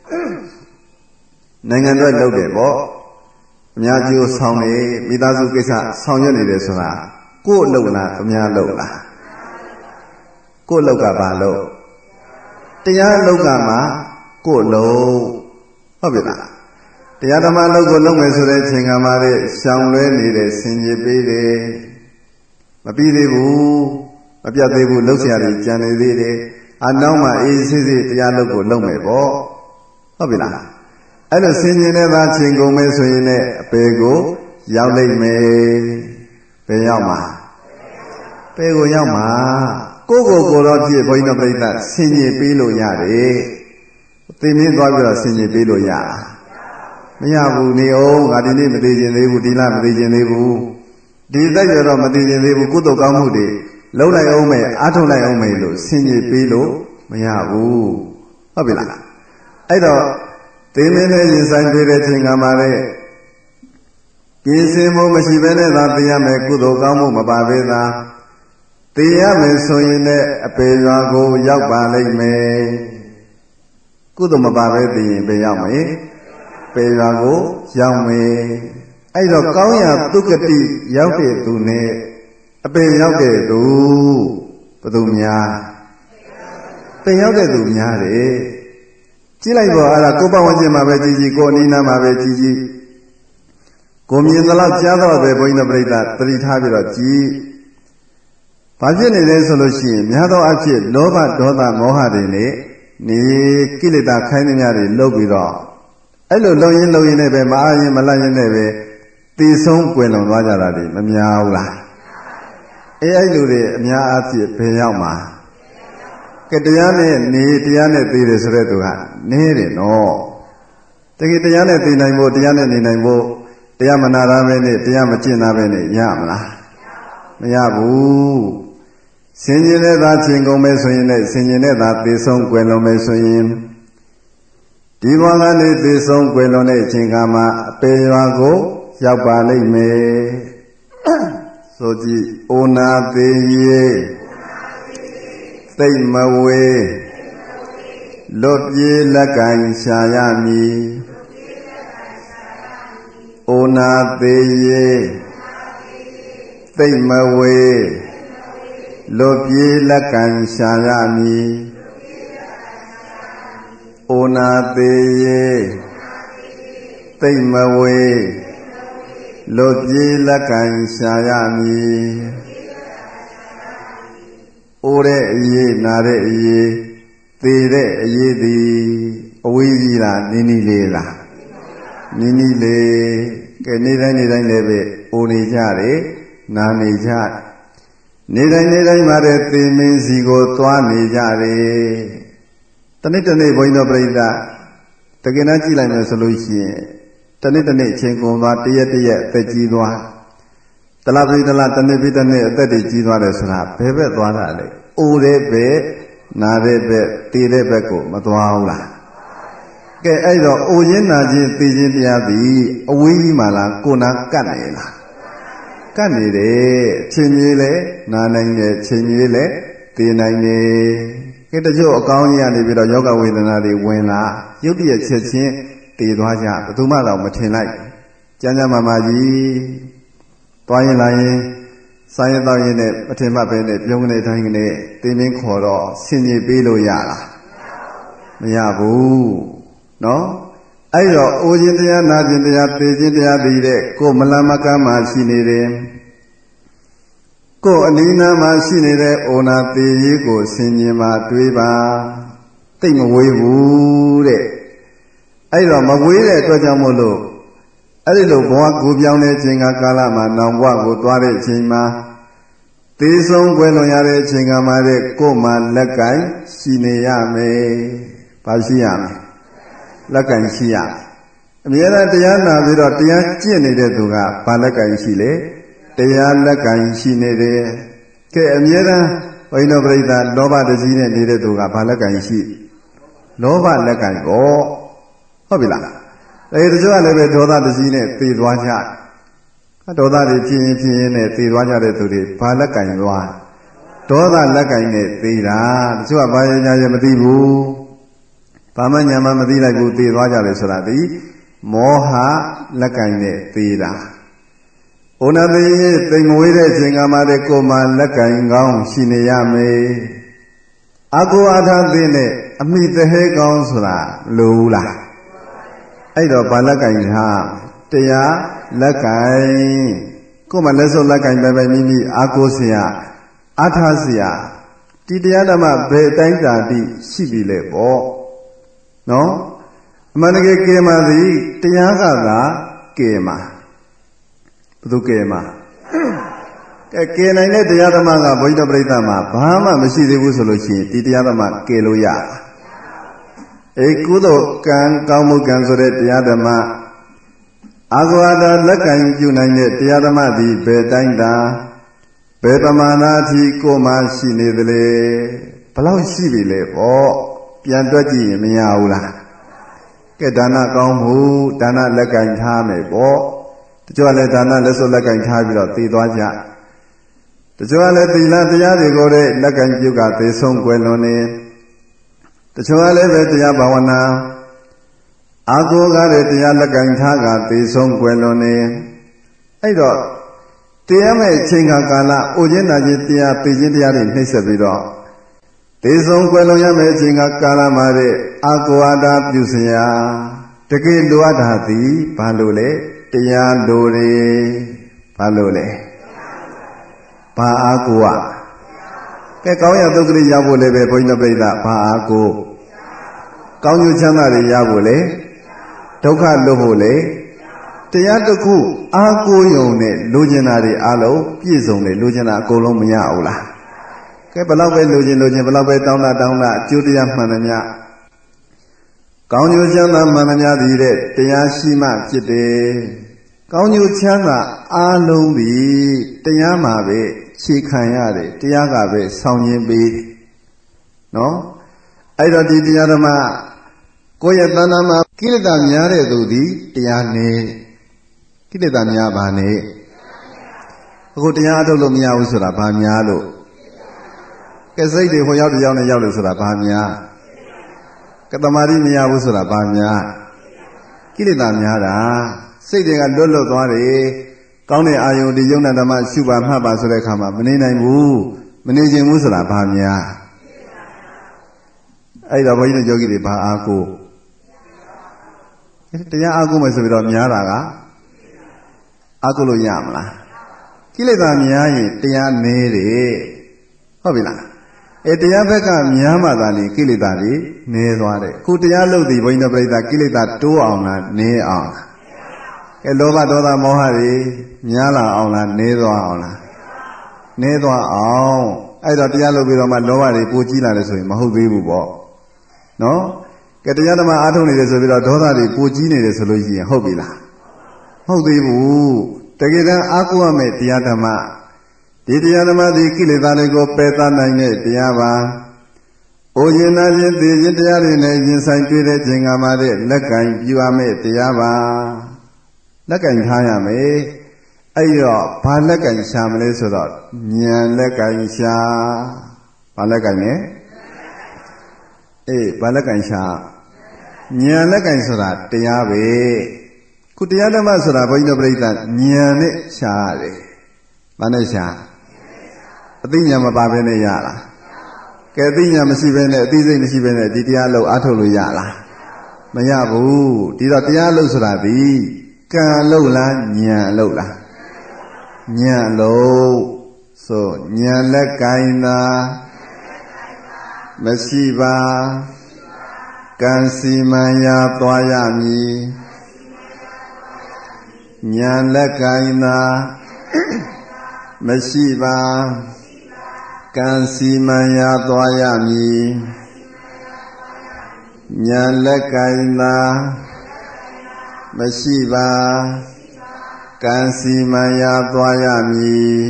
နိုင်ငံအတွက်လုံးတယ်ပေါ့အများကြီးကိုဆောင်းနေမိသားစုကိစ္စဆောင်ရွက်နေတယ်ဆိုတာကိုယ်လုံးလားသူများလုံးလားကိုယ်လုံးကဘာလုံးတရားလောကမှာကိုယ်လုံးဟုတ်ပြီလားတရားဓမ္မလောကကိုလုံးမယ်ဆိုတဲ့အချိန်ကမှလည်းရှောင်လွဲနေတဲ့ဆင်ခြင်ပေးတယ်မပြီးသေးဘူးမပြတ်သေးဘူးလှုပ်ရှားတွေကြံနေသေးတယ်အနောက်မှာအေးစစ်စစ်တရားလောကကိုလုံးမယ်ပေါ့ဟုတ်ပြီလားအဲ့လိုဆင်ခြင်တဲ့သားချိန်ကုန်မယ်ဆိုရင်လည်းအပေကိုရောက်လိမ့်မယ်ဘယ်ရောက်မှာပေကိုရောက်မှာကိုကိုကိုတော့ဖြစ်ဘုန်းကြီးတို့ပြိဿဆင်ញင်ပေးလို့ရတယ်သိမင်းသွားပြီးတော့ဆင်ញင်ပေးလို့ရမရဘူးနေအောင်ငါဒီနေ့မသိခြင်းသေးဘူးဒီလမသိခြင်းသေးဘူးဒီသက်ရတော့မသိခြင်းသေးဘူးကုသိုလ်ကောင်းမှုတွေလုံးလိုက်အောင်မယ်အားထုတ်လိုက်အောင်မယ်လို့ဆင်ញင်ပေးလို့မရဘူးဟုတ်ပြီလားအဲ့တော့သိမင်းနဲ့ရင်ဆိုင်တွေ့တဲ့ချိန်ကမှလည်းပြင်ဆင်မှုမရှိဘဲနဲ့သာသိရမယ်ကုသိုလ်ကောင်းမှုမပါဘဲသာသိရမယ်ဆိုရင်လည်းအပေရွာကိုရောက်ပါလိမ့်မယ်ကုသိုလ်မပါပဲသိရင်ဘယ်ရောက်မလဲပေရွာကိုရောက်မယ်အဲ့တော့ကောင်းရာသုကတိရောက်တဲ့သူနဲ့အပေရောက်တဲ့သူဘယ်သူများပေရောက်တဲ့သူများတယ်ကြည့်လိုက်တော့အဲ့ဒါကိုယ်ပတ်ဝန်းကျင်မှာပဲကြည်ကြည်ကိုယ်အနီးနားမှာပဲကြည်ကြည်ကိုမြင်သလောက်ကြားတော့ပဲဘုန်းကြီးတို့ပြိဿသတိထားပြီးတော့ကြည်ဘာဖြစ်နေလဲဆိုလို့ရှိရင်များသောအားဖြင့်လောဘဒေါသမောဟတွေနဲ့နေကိလေသာခိုင်းသမျှတွေလုပ်ပြီးတော့အဲ့လိုလုံရင်လုံရင်နဲ့ပဲမအားရင်မလန့်ရင်နဲ့ပဲတည်ဆုံးကွယ်လွန်သွားကြတာတွေမများဘူးလားအေးအဲ့လိုတွေအများအားဖြင့်ဘယ်ရောက်မှာကဲတရားနဲ့နေတရားနဲ့သိတယ်ဆိုတဲ့သူကနေတယ်နော်တကယ်တရားနဲ့သိနိုင်ဖို့တရားနဲ့နေနိုင်ဖို့တရားမနာရဘဲနဲ့တရားမကျင့်တာပဲနဲ့ရမလားမရဘူးဆင်ញင်တဲ့သာချိန်ကုန်မယ်ဆိုရင်လည်းဆင်ញင်တဲ့သာသိဆုံးကွယ်လွန်မယ်ဆိုရင်ဒီဘဝကနေသိဆုံးကွယ်လွန်တဲ့အချိန်ကမှအပေရွာကိုရောက်ပါလိမ့်မယ်ဆိုကြည့်အိုနာသေးရေသိမ့်မဝေလွတ်ပြေးလက်ကင်ရှာရမည်အိုနာသေးရေသိမ့်မဝေလွတ်ပြေးလက်ကင်ရှာရမည်အိုနာသေးရေသိမ့်မဝေလွတ်ပြေးလက်ကင်ရှာရမည်အိုတဲ့အရေးနာတဲ့အရေးသေတဲ့အရေးသည်အဝေးကြီးလားနီးနီးလေးလားနီးနီးလေးကဲနေ့တိုင်းနေ့တိုင်းလည်းပဲအိုနေကြတယ်နာနေကြနေ့တိုင်းနေ့တိုင်းမှာတဲ့သေမင်းစီကိုသွားနေကြတယ်တနေ့တနေ့ဘုန်းကြီးတို့ပြိဿတကယ်တမ်းကြည့်လိုက်မယ်ဆိုလို့ရှိရင်တနေ့တနေ့အချိန်ကုန်သွားတရက်တရက်အသက်ကြီးသွားတလားပြီးတလားတနေ့ပြီးတနေ့အသက်တွေကြီးသွားတယ်ဆိုတာဘယ်ဘက်သွားတာလဲအိုတဲ့ဘက်နာတဲ့ဘက်သေတဲ့ဘက်ကိုမသွားဘူးလားကဲအဲ့တော့အိုရင်းနာခြင်းသေခြင်းတရားသည်အဝေးကြီးမှလားကိုယ်နာကတ်နေလားကတ်နေတယ်ချိန်ကြီးလဲနာနိုင်တယ်ချိန်ကြီးလဲသေနိုင်တယ်ကဲတချို့အကောင်းကြီးကနေပြီးတော့ယောဂဝေဒနာတွေဝင်လာရုပ်တရက်ချက်ချင်းတည်သွားကြဘယ်သူမှတော့မထင်လိုက်ကျမ်းကျမ်းမာမာကြီးသွားရင်လာရင်စားရင်တော့ရင်နဲ့မထင်မှပဲနဲ့ပြုံးနေတိုင်းကနေတင်းမင်းခေါ်တော့ဆင်ញင်ပေးလို့ရလားမရဘူးနော်အဲ့တော့အိုခြင်းတရားနာခြင်းတရားသိခြင်းတရားသိတဲ့ကိုမလမကမ်းမှာရှိနေတယ်ကိုအနိနာမှာရှိနေတဲ့အိုနာသေရေးကိုဆင်ញင်မှာတွေးပါသိမဝေးဘူးတဲ့အဲ့တော့မဝေးတဲ့အတွက်ကြောင့်မို့လို့အဲ့ဒီလိုဘဝကိုပြောင်းတဲ့အချိန်ကကာလမှာနောင်ဘဝကိုသွားတဲ့အချိန်မှာသေဆုံးကွယ်လွန်ရတဲ့အချိန်ကမှတဲ့ကိုယ်မှာလက်ကင်ရှိနေရမယ်။ဘာရှိရမလဲ။လက်ကင်ရှိရမယ်။အမြဲတမ်းတရားနာပြီးတော့တရားကျင့်နေတဲ့သူကဘာလက်ကင်ရှိလဲ။တရားလက်ကင်ရှိနေတယ်။ကဲအမြဲတမ်းဘိန်းတော်ပြိဿလောဘတကြီးနဲ့နေတဲ့သူကဘာလက်ကင်ရှိ။လောဘလက်ကင်ကိုဟုတ်ပြီလား။အဲတချို့ကလည်းပဲဒေါသတကြီးနဲ့သေသွားကြဒေါသတွေဖြစ်ရင်ဖြစ်ရင်နဲ့သေသွားကြတဲ့သူတွေဘာလက်ကင်သွားဒေါသလက်ကင်နဲ့သေတာတချို့ကဘာညာရမသိဘူးဘာမှညာမှမသိလိုက်ဘူးသေသွားကြတယ်ဆိုတာဒီမောဟလက်ကင်နဲ့သေတာဩနာတိသိမဝေးတဲ့အချိန်ကမှတဲ့ကိုယ်မှာလက်ကင်ကောင်းရှိနေရမယ်အကူအထာသိနဲ့အမိတဟဲကောင်းဆိုတာလိုဘူးလားအဲ့တော့ဘာလက်ကင်ဟာတရားလက်ကင်ကိုယ်မှလက်စုပ်လက်ကင်ပဲပဲမိမိအာကိုးเสียအာထားเสียဒီတရားဓမ္မဘယ်တိုင်းတာတိရှိပြီလဲပေါ့နော်အမှန်တကယ်ကဲမှာသည်တရားကသာကဲမှာဘယ်သူကဲမှာကဲကဲနိုင်တဲ့တရားဓမ္မကဘုရားပရိသတ်မှာဘာမှမရှိသေးဘူးဆိုလို့ရှိရင်ဒီတရားဓမ္မကဲလို့ရအေကုသိုလ်ကံကောင်းမှုကံဆိုတဲ့တရားဓမ္မအာဂဝါဒလက်ကင်ပြုနိုင်တဲ့တရားဓမ္မသည်ဘယ်တိုင်းတာဘယ်ပမာဏအထိကိုမှရှိနေသလဲဘလောက်ရှိပြီလဲပေါ့ပြန်တွက်ကြည့်ရင်မရဘူးလားကဲဒါနကောင်းမှုဒါနလက်ကင်ထားမယ်ပေါ့တချို့ကလည်းဒါနလက်စွပ်လက်ကင်ထားပြီးတော့သိသွားကြတချို့ကလည်းသီလတရားတွေကိုလည်းလက်ကင်ပြုကသေဆုံးကွယ်လွန်နေတချို့ကလည်းပဲတရားဘာဝနာအာကိုကားတဲ့တရားလက်ကင်ထားကသေဆုံးကွယ်လွန်နေအဲ့တော့တရားမဲ့အချိန်ကာလအိုခြင်းနာခြင်းတရားသိခြင်းတရားတွေနှိမ့်ဆက်ပြီးတော့သေဆုံးကွယ်လွန်ရမယ့်အချိန်ကာလမှာတဲ့အာကိုအာတာပြုစရာတကယ်လိုအပ်တာသည်ဘာလို့လဲတရားလိုတွေဘာလို့လဲဘာအားကိုอ่ะကဲကောင်းရသုတ်ကလေးရဖို့လည်းပဲဘုန်းကြီးတို့ပြိဿဘာအားကိုကောင်းကျိုးချမ်းသာတွေရဖို့လေဒုက္ခလွတ်ဖို့လေတရားတစ်ခုအားကိုယုံနဲ့လိုချင်တာတွေအားလုံးပြည့်စုံတယ်လိုချင်တာအကုန်လုံးမရဘူးလားကဲဘလောက်ပဲလိုချင်လိုချင်ဘလောက်ပဲတောင်းတာတောင်းတာအကျိုးတရားမှန်သမျှကောင်းကျိုးချမ်းသာမှန်သမျှသည်တဲ့တရားရှိမှဖြစ်တယ်ကောင်းကျိုးချမ်းသာအားလုံးသည်တရားမှာပဲခြေခံရတယ်တရားကပဲဆောင်ရင်းပေးနော်အဲ့တော့ဒီတရားဓမ္မကိုယ့်ရဲ့တဏ္ဍာမှာကိလေသာများတဲ့သူသည်တရားနေကိလေသာများပါနဲ့အခုတရားအထုတ်လို့မရဘူးဆိုတာဘာများလို့ကဲစိတ်တွေဟိုရောက်တယောက်နဲ့ရောက်လို့ဆိုတာဘာများကတမာတိမရဘူးဆိုတာဘာများကိလေသာများတာစိတ်တွေကလွတ်လွတ်သွားတယ်ကောင်းတဲ့အာယုန်ဒီယုံနာဓမ္မရှုပါမှတ်ပါဆိုတဲ့အခါမှာမနေနိုင်ဘူးမနေခြင်းဘူးဆိုတာဘာများအဲ့တော့ဘုန်းကြီးတို့ယောဂီတွေဘာအားကိုတရားအားကိုမယ်ဆိုပြီးတော့များတာကအားကိုလို့ရမလားကိလေသာများရင်တရားနည်းတယ်ဟုတ်ပြီလားအဲတရားဘက်ကများမှသာလေကိလေသာတွေနည်းသွားတယ်အခုတရားလို့ဒီဘုန်းကြီးတို့ပြိဿကိလေသာတိုးအောင်လားနည်းအောင်လားကဲလောဘဒေါသမောဟတွေများလာအောင်လားနည်းသွားအောင်လားနည်းသွားအောင်အဲ့တော့တရားလို့ပြီးတော့မှလောဘတွေပိုကြီးလာတယ်ဆိုရင်မဟုတ်သေးဘူးပေါ့နော်ကဲတရားဓမ္မအားထုတ်နေတယ်ဆိုပြီးတော့ဒေါသတွေပိုကြီးနေတယ်ဆိုလို့ရှိရင်ဟုတ်ပြီလားမဟုတ်သေးဘူးတကယ်တမ်းအားကိုးရမယ့်တရားဓမ္မဒီတရားဓမ္မဒီကိလေသာတွေကိုပယ်သနိုင်တဲ့တရားပါအိုရင်နာခြင်းသိခြင်းတရားတွေနဲ့ရင်ဆိုင်တွေ့တဲ့ခြင်းကမှတဲ့လက်ကင်ပြုရမယ့်တရားပါလက်ကင်ထားရမယ်အဲ့တော့ဘာလက်ကင်ရှာမလဲဆိုတော့ဉာဏ်လက်ကင်ရှာဘာလက်ကင်လဲအေးဘာလက်ကင်ရှာဉာဏ်လက်ကင်ဆိုတာတရားပဲခုတရားဓမ္မဆိုတာဘုန်းကြီးတို့ပြိဿဉာဏ်နဲ့ရှာရတယ်ဘာနဲ့ရှာအသိဉာဏ်မပါဘဲနဲ့ရလားကဲအသိဉာဏ်မရှိဘဲနဲ့အသိစိတ်မရှိဘဲနဲ့ဒီတရားလို့အားထုတ်လို့ရလားမရဘူးဒီတော့တရားလို့ဆိုတာဒီကံလို့လားဉာဏ်လို့လားဉာဏ်လို့ဆိုဉာဏ်လက်ကင်သာမရှိပါကံစီမံရာသွားရမည်ဉာဏ်လက်ကင်သာမရှိပါကံစီမံရာသွားရမည်ဉာဏ်လက်ကင်သာမရှိပါကံစီမံရာသွားရမည်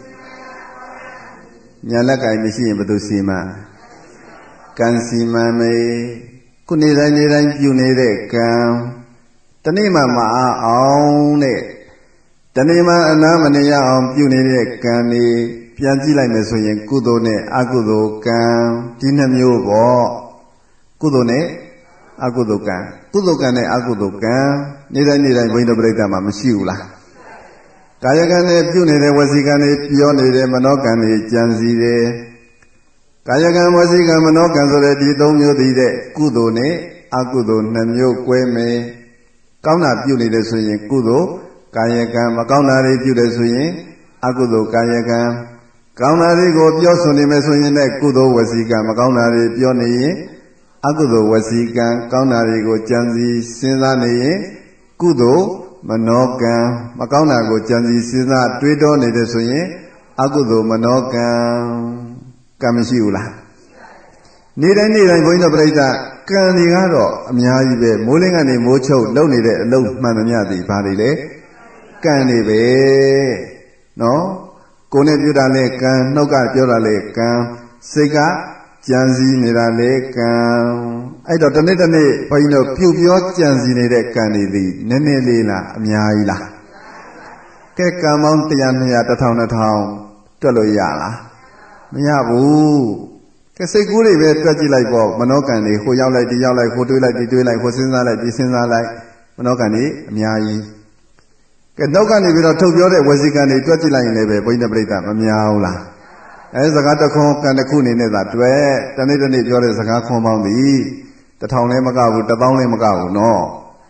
ဉာဏ်လက်ကင်မရှိရင်ဘယ်သူစီမံကံစီမံမေခုနေတိုင်းနေတိုင်းပြုနေတဲ့ကံတနေ့မှမအားအောင်တဲ့တနေ့မှအနာမနေရအောင်ပြုနေတဲ့ကံนี่ပြန်ကြည့်လိုက်မယ်ဆိုရင်ကုသိုလ်နဲ့အကုသိုလ်ကံဒီနှမျိုးပေါ့ကုသိုလ်နဲ့အကုသိုလ်ကံကုသိုလ်ကံနဲ့အကုသိုလ်ကံနေတိုင်းနေတိုင်းဘုန်းကြီးတို့ပြိဿမှာမရှိဘူးလားကာယကံနဲ့ပြုနေတဲ့ဝစီကံတွေပြောနေတဲ့မနောကံတွေကြံစည်တယ်ကာယကံဝစီကံမနောကံဆိုတဲ့ဒီသုံးမျိုးတည်တဲ့ကုသိုလ်နဲ့အကုသိုလ်နှစ်မျိုး꿰မယ်ကောင်းတာပြုနေတယ်ဆိုရင်ကုသိုလ်ကာယကံမကောင်းတာတွေပြုတယ်ဆိုရင်အကုသိုလ်ကာယကံကောင်းတာတွေကိုပြောဆိုနေမယ်ဆိုရင်လည်းကုသိုလ်ဝစီကံမကောင်းတာတွေပြောနေရင်အကုသိုလ်ဝစီကံကောင်းတာတွေကိုကြံစည်စဉ်းစားနေရင်ကုသိုလ်မနောကံမကောင်းတာကိုကြံစည်စဉ်းစားတွေးတောနေတယ်ဆိုရင်အကုသိုလ်မနောကံကံမရှိဘူးလားနေတိုင်းနေတိုင်းဘုန်းကြီးတို့ပြိဿကံတွေကတော့အများကြီးပဲမိုးလင်းကနေမိုးချုပ်လုံနေတဲ့အလုံးမှန်သမျှသည်ဘာတွေလဲကံတွေပဲနော်ကိုယ်နဲ့ပြောတာလဲကံနှုတ်ကပြောတာလဲကံစိတ်ကကြံစည်နေတာလဲကံအဲ့တော့တနေ့တနေ့ဘုန်းကြီးတို့ပြုပြောကြံစည်နေတဲ့ကံတွေသည်နည်းနည်းလေးလားအများကြီးလားကဲကံပေါင်းတရားနှစ်ရာတစ်ထောင်နှစ်ထောင်တွက်လို့ရလားမရဘူးကဲစိတ်ကူးတွေပဲတွက်ကြည့်လိုက်ပေါ့မနောကံတွေဟိုရောက်လိုက်ဒီရောက်လိုက်ဟိုတွေးလိုက်ဒီတွေးလိုက်ဟိုစဉ်းစားလိုက်ဒီစဉ်းစားလိုက်မနောကံတွေအများကြီးကဲနောက်ကနေပြီးတော့ထုတ်ပြောတဲ့ဝစီကံတွေတွက်ကြည့်လိုက်ရင်လည်းပဲဘုန်းကြီးပြိဿမများဘူးလားအဲစကားတစ်ခွန်းကံတစ်ခုအနေနဲ့သာတွဲတနေ့တနေ့ပြောတဲ့စကားခွန်းပေါင်းသည်တစ်ထောင်လည်းမကဘူးတစ်သောင်းလည်းမကဘူးနော်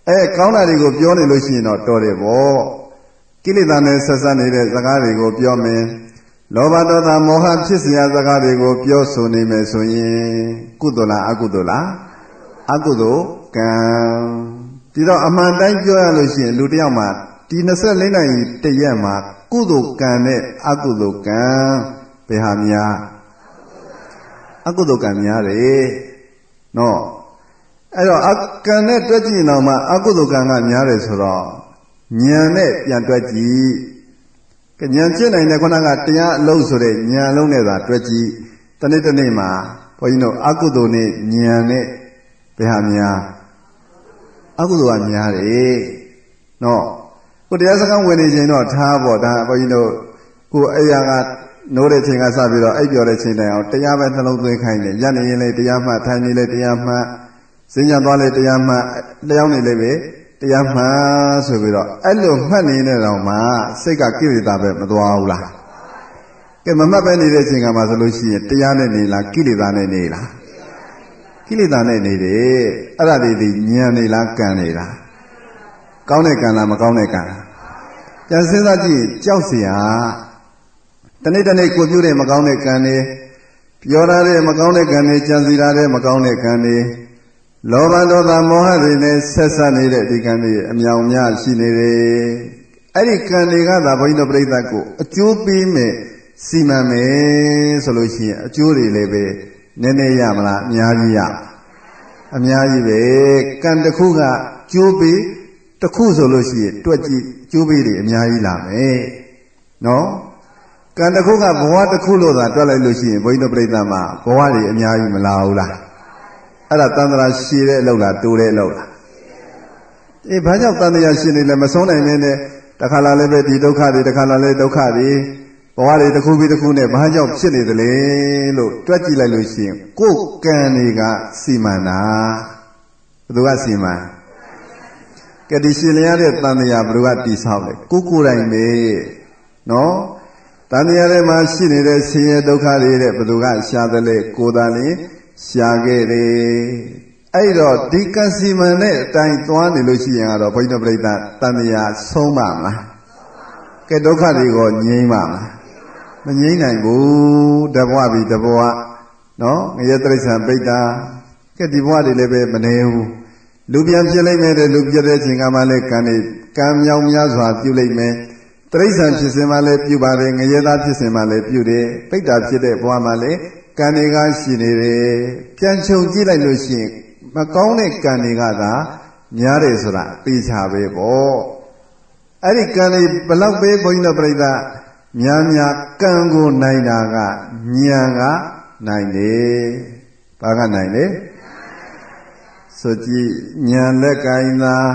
အဲကောင်းတာတွေကိုပြောနေလို့ရှိရင်တော့တော်တယ်ပေါ့ကိလေသာနဲ့ဆက်စပ်နေတဲ့စကားတွေကိုပြောမယ်လောဘဒေါသမောဟဖြစ်เสียစကားတွေကိုပြောဆိုနေမယ်ဆိုရင်ကုသိုလ်လားအကုသိုလ်လားအကုသိုလ်ကံပြီးတော့အမှန်တိုင်းပြောရလို့ရှိရင်လူတစ်ယောက်မှာဒီยี่สิบ四နာရီတရက်မှာကုသိုလ်ကံနဲ့အကုသိုလ်ကံဘယ်ဟာများအကုသိုလ်ကံများတယ်နော်အဲ့တော့အကံနဲ့တွက်ကြည့်အောင်မှအကုသိုလ်ကံကများတယ်ဆိုတော့ဉာဏ်နဲ့ပြန်တွက်ကြည့်ဉာဏ်ကျင့်နိုင်တဲ့ခုနကတရားအလုံးဆိုတဲ့ဉာဏ်လုံးနဲ့သာတွက်ကြည့်တနေ့တနေ့မှာဘုန်းကြီးတို့အကုသိုလ်နဲ့ဉာဏ်နဲ့ဘယ်ဟာများအကုသိုလ်ကများတယ်နော်ကိုတရားစကားဝင်နေချိန်တော့ထားပေါ့ဒါဘုန်းကြီးတို့ကိုအဲ့ရကနိုးတဲ့ချိန်ကစပြီးတော့အိပ်ပျော်တဲ့ချိန်တိုင်အောင်တရားပဲနှလုံးသွင်းခိုင်းတယ်ညနေရင်လည်းတရားမှတ်ထိုင်နေလည်းတရားမှတ်စဉ္ညာသွားလည်းတရားမှတ်လျောင်းနေလည်းပဲတရားမှတ်ဆိုပြီးတော့အဲ့လိုမှတ်နေတဲ့တော့မှစိတ်ကကိလေသာပဲမသွားဘူးလားကဲမမှတ်ပဲနေတဲ့ချိန်ကမှဆိုလို့ရှိရင်တရားနဲ့နေလားကိလေသာနဲ့နေလားကိလေသာနဲ့နေတယ်အဲ့ဒါတွေဒီဉာဏ်နေလားကံနေလားကောင်းတဲ့ကံလားမကောင်းတဲ့ကံလားပြန်စဉ်းစားကြည့်ကြောက်เสียတနေ့တနေ့ကိုပြုတဲ့မကောင်းတဲ့ကံတွေပြောရတဲ့မကောင်းတဲ့ကံတွေကြံစည်ရတဲ့မကောင်းတဲ့ကံတွေလောဘဒေါသမောဟတွေနဲ့ဆက်ဆက်နေတဲ့ဒီကံတွေအမြောင်များရှိနေတယ်အဲ့ဒီကံတွေကသာဘုန်းကြီးတို့ပြိဿတ်ကိုအကျိုးပေးမယ်စီမံမယ်ဆိုလို့ရှိရင်အကျိုးတွေလည်းပဲနည်းနည်းရမလားအများကြီးရအများကြီးပဲကံတစ်ခုကကျိုးပေးတစ်ခုဆိုလို့ရှိရင်တွက်ကြည့်ကျိုးပေးတွေအများကြီးလာမယ်နော်ကံတစ်ခုကဘဝတစ်ခုလို့သာတွက်လိုက်လို့ရှိရင်ဘုန်းကြီးတို့ပြိဿတ်မှာဘဝတွေအများကြီးမလာဘူးလားအဲ့ဒါတန်ត្រာရှည်တဲ့အလုပ်လားတိုးတဲ့အလုပ်လားအေးဘာကြောင့်တန်ត្រာရှည်နေလဲမဆုံးနိုင်နေတဲ့တခါလာလည်းပဲဒီဒုက္ခတွေတခါလာလည်းဒုက္ခတွေဘဝတွေတစ်ခုပြီးတစ်ခုနဲ့ဘာကြောင့်ဖြစ်နေသလဲလို့တွက်ကြည့်လိုက်လို့ရှိရင်ကိုယ်ကံတွေကစီမံတာဘယ်သူကစီမံကတိရှင်လျားတဲ့တန်ត្រာဘယ်သူကတိဆောက်လဲကိုကိုယ်တိုင်ပဲနော်တန်ត្រာထဲမှာရှိနေတဲ့ဆင်းရဲဒုက္ခတွေတဲ့ဘယ်သူကရှားတယ်လဲကိုယ်သာလင်ရှားခဲ့တယ်အဲ့တော့ဒီကံစီမံတဲ့အတိုင်းသွားနေလို့ရှိရင်ကတော့ဘုန်းကြီးတို့ပြိဿတန်ត្រာဆုံးပါမလားကဲဒုက္ခတွေကိုငြိမ်းပါမလားမငြိမ်းနိုင်ဘူးတဘဝပြီးတဘဝနော်ငရဲတိရစ္ဆာန်ပိဋ္ဌာကဲဒီဘဝတွေလည်းပဲမနေဘူးလူပြန်ဖြစ်လိုက်မယ်တဲ့လူပြတဲ့ချိန်ကမှလည်းကံနေကံမြောင်များစွာပြုလိုက်မယ်တိရစ္ဆာန်ဖြစ်စဉ်မှလည်းပြုပါတယ်ငရဲသားဖြစ်စဉ်မှလည်းပြုတယ်ပိဋ္ဌာဖြစ်တဲ့ဘဝမှာလည်းကံတွေကရှိနေတယ်ပြန်ခြုံကြည့်လိုက်လို့ရှိရင်မကောင်းတဲ့ကံတွေကသာများတယ်ဆိုတာသိချပဲပေါ့အဲ့ဒီကံတွေဘလောက်ပဲဘုန်းကြီးတို့ပြိဿများများကံကိုနိုင်တာကဉာဏ်ကနိုင်တယ်ဘာကနိုင်လဲဆိုကြည့်ဉာဏ်လက်ကိုင်းသာ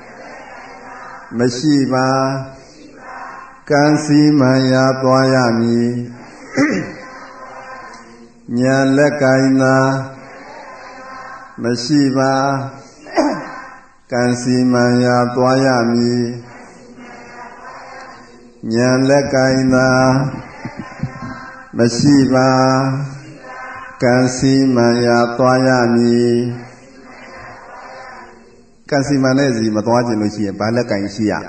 မရှိပါကံစီမံရာသွားရမည်ဉာဏ်လက်ကိုင်းသာမရှိပါကံစီမံရာသွားရမည်ဉာဏ်လက်ကိုင်းသာမရှိပါကံစီမံရာသွားရမည်ကံစီမံနဲ့စီမသွားခြင်းလို့ရှိရင်ဘာလက်ကိုင်းရှိရဉာဏ်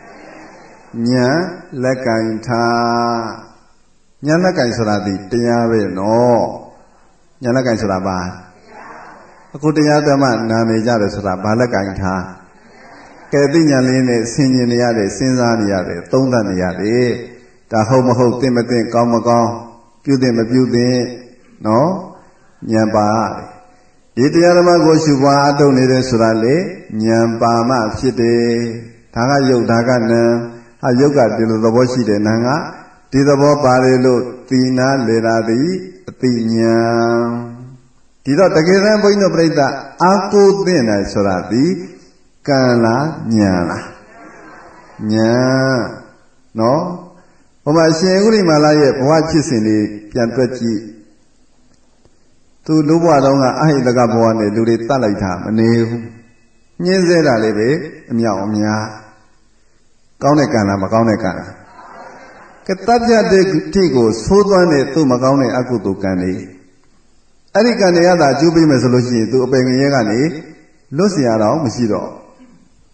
လက်ကိုင်းထားဉာဏ်လက်ကိုင်းဆိုတာဒီတရားပဲနော်ဉာဏ်လက်ကိုင်းဆိုတာဘာအခုတရားဓမ္မနာနေကြတယ်ဆိုတာဘာလက်ကိုင်းထားကဲသိဉာဏ်လေးနဲ့ဆင်ခြင်နေရတယ်စဉ်းစားနေရတယ်သုံးသပ်နေရတယ်ဒါဟုတ်မဟုတ်သိမသိကောင်းမကောင်းပြုသိမပြုသိနော်ဉာဏ်ပါဒီတရားဓမ္မကိုရှုပွားအထုတ်နေတယ်ဆိုတာလေဉာဏ်ပါမှဖြစ်တယ်ဒါကယုတ်ဒါကနံဟာယုတ်ကဒီလိုသဘောရှိတယ်နံကဒီသဘောပါတယ်လို့သိနာလေတာသည်အသိဉာဏ်ဒီတော့တကယ်တမ်းဘုန်းကြီးတို့ပြိဿအာကိုသင့်တယ်ဆိုတာဒီကံလားဉာဏ်လားဉာဏ်နော်ဘုမအရှင်ဥရိမာလာရဲ့ဘဝဖြစ်စဉ်လေးပြန်တွက်ကြည့်သူလူဘဝတုန်းကအဟိတကဘဝနဲ့လူတွေတတ်လိုက်တာမနေဘူးညှင်းဆဲတာလေးပဲအမြောက်အများကောင်းတဲ့ကံလားမကောင်းတဲ့ကံလားကတတ်ပြတဲ့တိကိုသိုးသွမ်းတဲ့သူ့မကောင်းတဲ့အကုသိုလ်ကံတွေအဲ့ဒီကံတွေကသာအကျိုးပေးမယ်ဆိုလို့ရှိရင်သူအပင်ငရဲကနေလွတ်เสียတော့မရှိတော့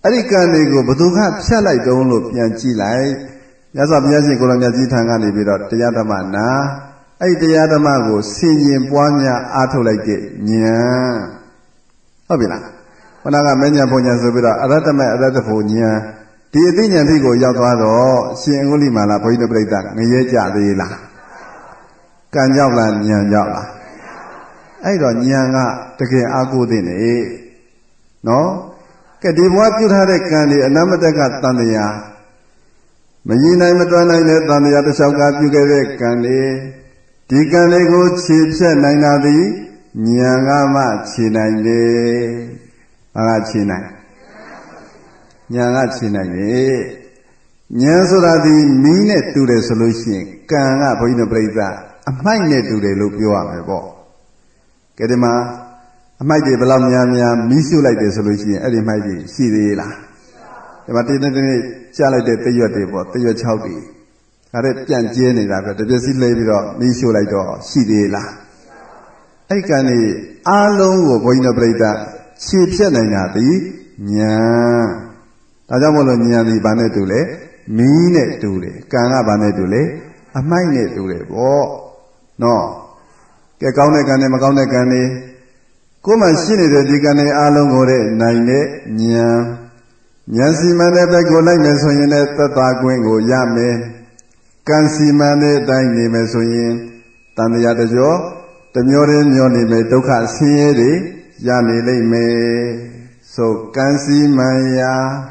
အဲ့ဒီကံတွေကိုဘသူကဖြတ်လိုက်တုံးလို့ပြန်ကြည့်လိုက်မြတ်စွာဘုရားရှင်ကိုရောင်မြတ်ကြီးထံကနေပြီးတော့တရားဓမ္မနာအဲ့ဒီတရားဓမ္မကိုဆင်ញင်ပွားများအားထုတ်လိုက်တဲ့ဉာဏ်ဟုတ်ပြီလားခဏကမဉ္ဇဉ်ဘုံဉာဏ်ဆိုပြီးတော့အရတ္တမေအရတ္တဖို့ဉာဏ်ဒီအသိဉာဏ်ထိကိုရောက်သွားတော့ရှင်အင်္ဂုလိမာလာဘုန်းကြီးတို့ပြိဿငရဲကြသေးလားကံကြောက်လားဉာဏ်ကြောက်လားအဲ့တော့ဉာဏ်ကတကယ်အားကိုးတဲ့နေနော်ကဲဒီဘဝပြုထားတဲ့ကံဒီအနမတကတန်တရားမရင်နိုင်မတွန်းနိုင်တဲ့တန်တရားတစ်လျှောက်ကပြုခဲ့တဲ့ကံဒီဒီကံတွေကိုခြေဖြတ်နိုင်တာဒီဉာဏ်ကမှခြေနိုင်တယ်ဘာကခြေနိုင်ဉာဏ်ကခြေနိုင်တယ်ဉာဏ်ဆိုတာဒီမီးနဲ့တူတယ်ဆိုလို့ရှိရင်ကံကဘုန်းကြီးတို့ပြိဿအမိုက်နဲ့တူတယ်လို့ပြောရမယ်ပေါ့ကဲဒီမှာအမိုက်တွေဘယ်လောက်များများမီးရှို့လိုက်တယ်ဆိုလို့ရှိရင်အဲ့ဒီမိုက်တွေရှိသေးလားဒီမှာတင်းတင်းတင်းကြားလိုက်တဲ့တရွတ်တွေပေါ့တရွတ်၆တွေဒါတဲ့ပြန့်ကျဲနေတာပဲတပြက်စီလဲပြီးတော့မီးရှို့လိုက်တော့ရှိသေးလားအဲ့ကံนี่အားလုံးကိုဘုန်းကြီးတို့ပြိဿခြေဖြတ်နိုင်တာဒီဉာဏ်ဒါကြောင့်မို့လို့ဉာဏ်ဒီဘာနဲ့တူလဲမီးနဲ့တူတယ်ကံကဘာနဲ့တူလဲအမိုက်နဲ့တူတယ်ပေါ့နော်ကဲကောင်းတဲ့ကံနဲ့မကောင်းတဲ့ကံတွေကိုယ်မှရှိနေတဲ့ဒီကံတွေအားလုံးကိုတဲ့နိုင်တဲ့ဉာဏ်ဉာဏ်စီမံတဲ့ဘက်ကိုလိုက်မယ်ဆိုရင်လည်းသက်သာခွင့်ကိုရမယ်ကံစီမံတဲ့အတိုင်းနေမယ်ဆိုရင်တန်တရားတကြောတမျိုးရင်းမျောနေမယ်ဒုက္ခဆင်းရဲတွေရနေလိမ့်မယ်ဆိုကံစီမံရာ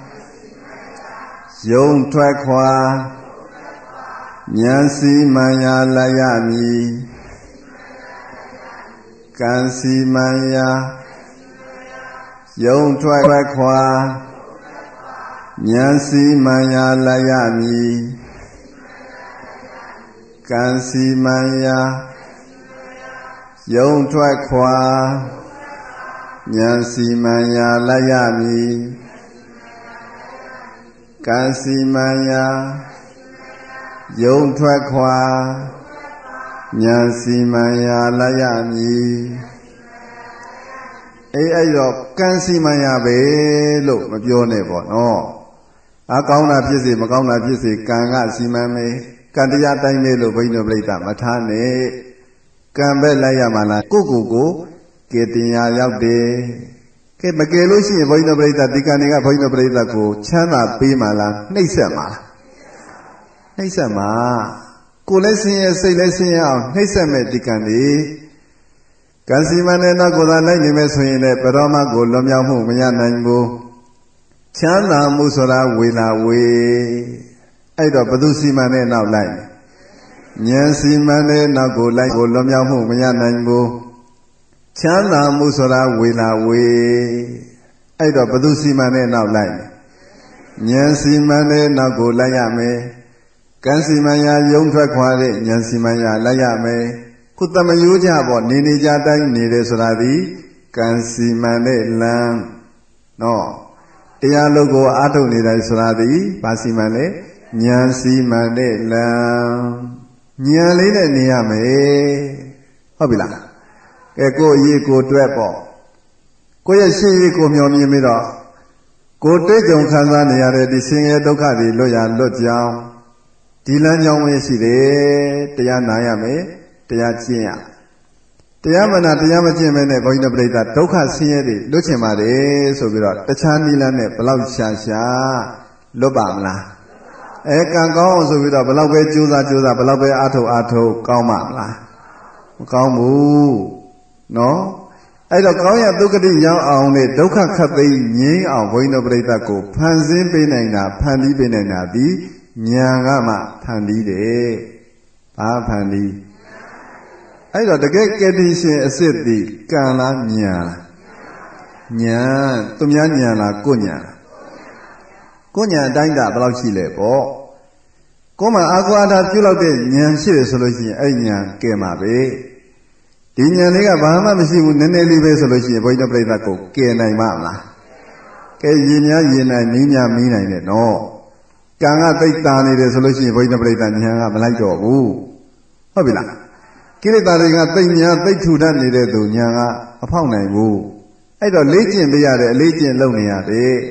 ယုံထွက်ခွာဉာဏ်စီမံရာလိုက်ရမည်ကံစီမံရာယုံထွက်ခွာဉာဏ်စီမံရာလိုက်ရမည်ကံစီမံရာယုံထွက်ခွာဉာဏ်စီမံရာလိုက်ရမည်ကံစီမံရာယုံထွက်ခွာဉာဏ်စီမံရာလိုက်ရမည်အေးအဲ့တော့ကံစီမံရာပဲလို့မပြောနဲ့ပေါ့နော်အကောင်းတာဖြစ်စေမကောင်းတာဖြစ်စေကံကစီမံမယ်ကံတရားတိုင်းပဲလို့ဘုန်းကြီးတို့ပြိဿမထားနဲ့ကံပဲလိုက်ရမှာလားကိုကိုကိုကေတင်ရာရောက်တယ်ကဲမကယ်လို့ရှိရင်ဘုန်းကြီးတို့ပြိဿဒီကံတွေကဘုန်းကြီးတို့ပြိဿကိုချမ်းသာပေးမှာလားနှိပ်စက်မှာလားနှိပ်စက်မှာကိုယ်လည်းဆင်းရဲစိတ်လည်းဆင်းရဲအောင်နှိပ်စက်မဲ့ဒီကံတွေကံစီမံတဲ့နောက်ကိုယ်သာလိုက်နေမယ်ဆိုရင်လည်းဘယ်တော့မှကိုလွန်မြောက်မှုမရနိုင်ဘူးချမ်းသာမှုဆိုတာဝေလာဝေအဲ့တော့ဘသူစီမံတဲ့နောက်လိုက်ဉာဏ်စီမံတဲ့နောက်ကိုလိုက်ကိုလွန်မြောက်မှုမရနိုင်ဘူးချမ်းသာမှုဆိုတာဝေလာဝေအဲ့တော့ဘသူစီမံတဲ့နောက်လိုက်ဉာဏ်စီမံတဲ့နောက်ကိုလိုက်ရမယ်ကံစီမံရာယုံထွက်ခွာတဲ့ဉာဏ်စီမံရာလိုက်ရမယ်ခုတမယိုးကြပေါ့နေနေကြတိုင်းနေတယ်ဆိုတာဒီကံစီမံတဲ့လမ်းနော်တရားလုံးကိုအားထုတ်နေတယ်ဆိုတာဒီဘာစီမံလဲဉာဏ်စီမံတဲ့လမ်းဉာဏ်လေးနဲ့နေရမယ်ဟုတ်ပြီလားကဲကိုယ်ရေးကိုတွဲပေါ့ကိုယ့်ရဲ့ရှင်းရေးကိုမျှော်မြင်ပြီးတော့ကိုယ်တွေ့ကြုံခံစားနေရတဲ့ဒီဆင်းရဲဒုက္ခတွေလွတ်ရလွတ်ကြောင်းဒီလမ်းကြောင်းပဲရှိတယ်တရားနာရမယ်တရားကျင့်ရတရားမနာတရားမကျင့်မဲနဲ့ဘုန်းကြီးတို့ပြိဿဒုက္ခဆင်းရဲတွေလွတ်ချင်ပါတယ်ဆိုပြီးတော့တခြားနိလန်းနဲ့ဘလောက်ရှာရှာလွတ်ပါမလားအဲကံကောင်းအောင်ဆိုပြီးတော့ဘလောက်ပဲကြိုးစားကြိုးစားဘလောက်ပဲအားထုတ်အားထုတ်ကောင်းပါမလားမကောင်းဘူးနော်အဲ့တော့ကောင်းရဒုက္ခတိရောက်အောင်နဲ့ဒုက္ခခတ်သိမ်းငြိမ်းအောင်ဘုန်းကြီးတို့ပြိဿကိုဖန်ဆင်းပေးနိုင်တာဖန်တီးပေးနိုင်တာဒီဉာဏ်ကမှဖန်တီးတယ်ဘာဖန်တီးအဲ့တော့တကယ်ကယ်တင်ရှင်အစ်စ်ဒီကံလားဉာဏ်လားဉာဏ်သူများဉာဏ်လားကိုဉာဏ်လားကိုဉာဏ်အတိုင်းတာဘယ်လောက်ရှိလဲပေါ့ကိုမှအာကွာတာပြုလုပ်တဲ့ဉာဏ်ရှိတယ်ဆိုလို့ရှိရင်အဲ့ဉာဏ်ကဲမှာပဲဒီဉာဏ်လေးကဘာမှမရှိဘူးနည်းနည်းလေးပဲဆိုလို့ရှိရင်ဘုန်းကြီးတို့ပြိဿကိုကယ်နိုင်မှာမလားကဲရင်များရင်နိုင်မီးများမီးနိုင်တယ်နော်ကံကသိတာနေတယ်ဆိုလို့ရှိရင်ဘုန်းကြီးတို့ပြိဿဉာဏ်ကမလိုက်တော့ဘူးဟုတ်ပြီလားကိလေသာတွေကသိညာသိထူတတ်နေတဲ့သူဉာဏ်ကအဖောက်နိုင်ဘူးအဲ့တော့လေ့ကျင့်ပေးရတယ်အလေ့ကျင့်လုပ်နေရတယ်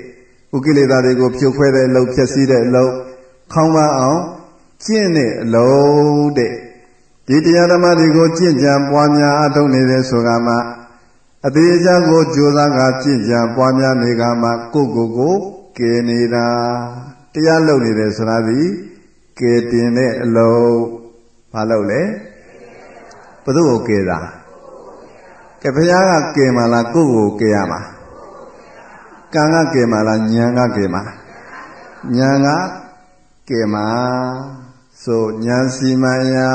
ဥကိလေသာတွေကိုဖြိုခွဲတဲ့အလုပ်ဖြည့်ဆည်းတဲ့အလုပ်ခေါင်းပါအောင်ကျင့်တဲ့အလုပ်တဲ့ဒီတရားဓမ္မတွေကိုကျင့်ကြံပွားများအထုတ်နေတယ်ဆိုတာမှအသေးအချာကိုကြိုးစားကကျင့်ကြံပွားများနေကမှကိုယ့်ကိုယ်ကိုကယ်နေတာတရားလုပ်နေတယ်ဆိုတာဒီကယ်တင်တဲ့အလုပ်ဘာလုပ်လဲဘုသူ့ကိုကယ်တာကဲဘုရားကကယ်မှာလားကိုယ့်ကိုကယ်ရမှာကံကကယ်မှာလားဉာဏ်ကကယ်မှာဉာဏ်ကကယ်မှာဆိုဉာဏ်စီမံရာ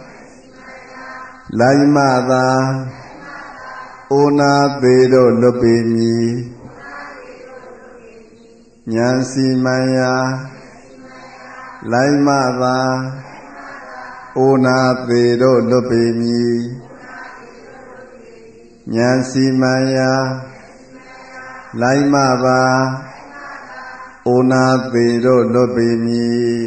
လိုက်မသာအိုနာသေးတို့လွတ်ပေမည်ဉာဏ်စီမံရာလိုက်မသာအိုနာသေးတို့လွတ်ပေမည်ဉာဏ်စီမံရာလိုက်မသာအိုနာသေးတို့လွတ်ပေမည်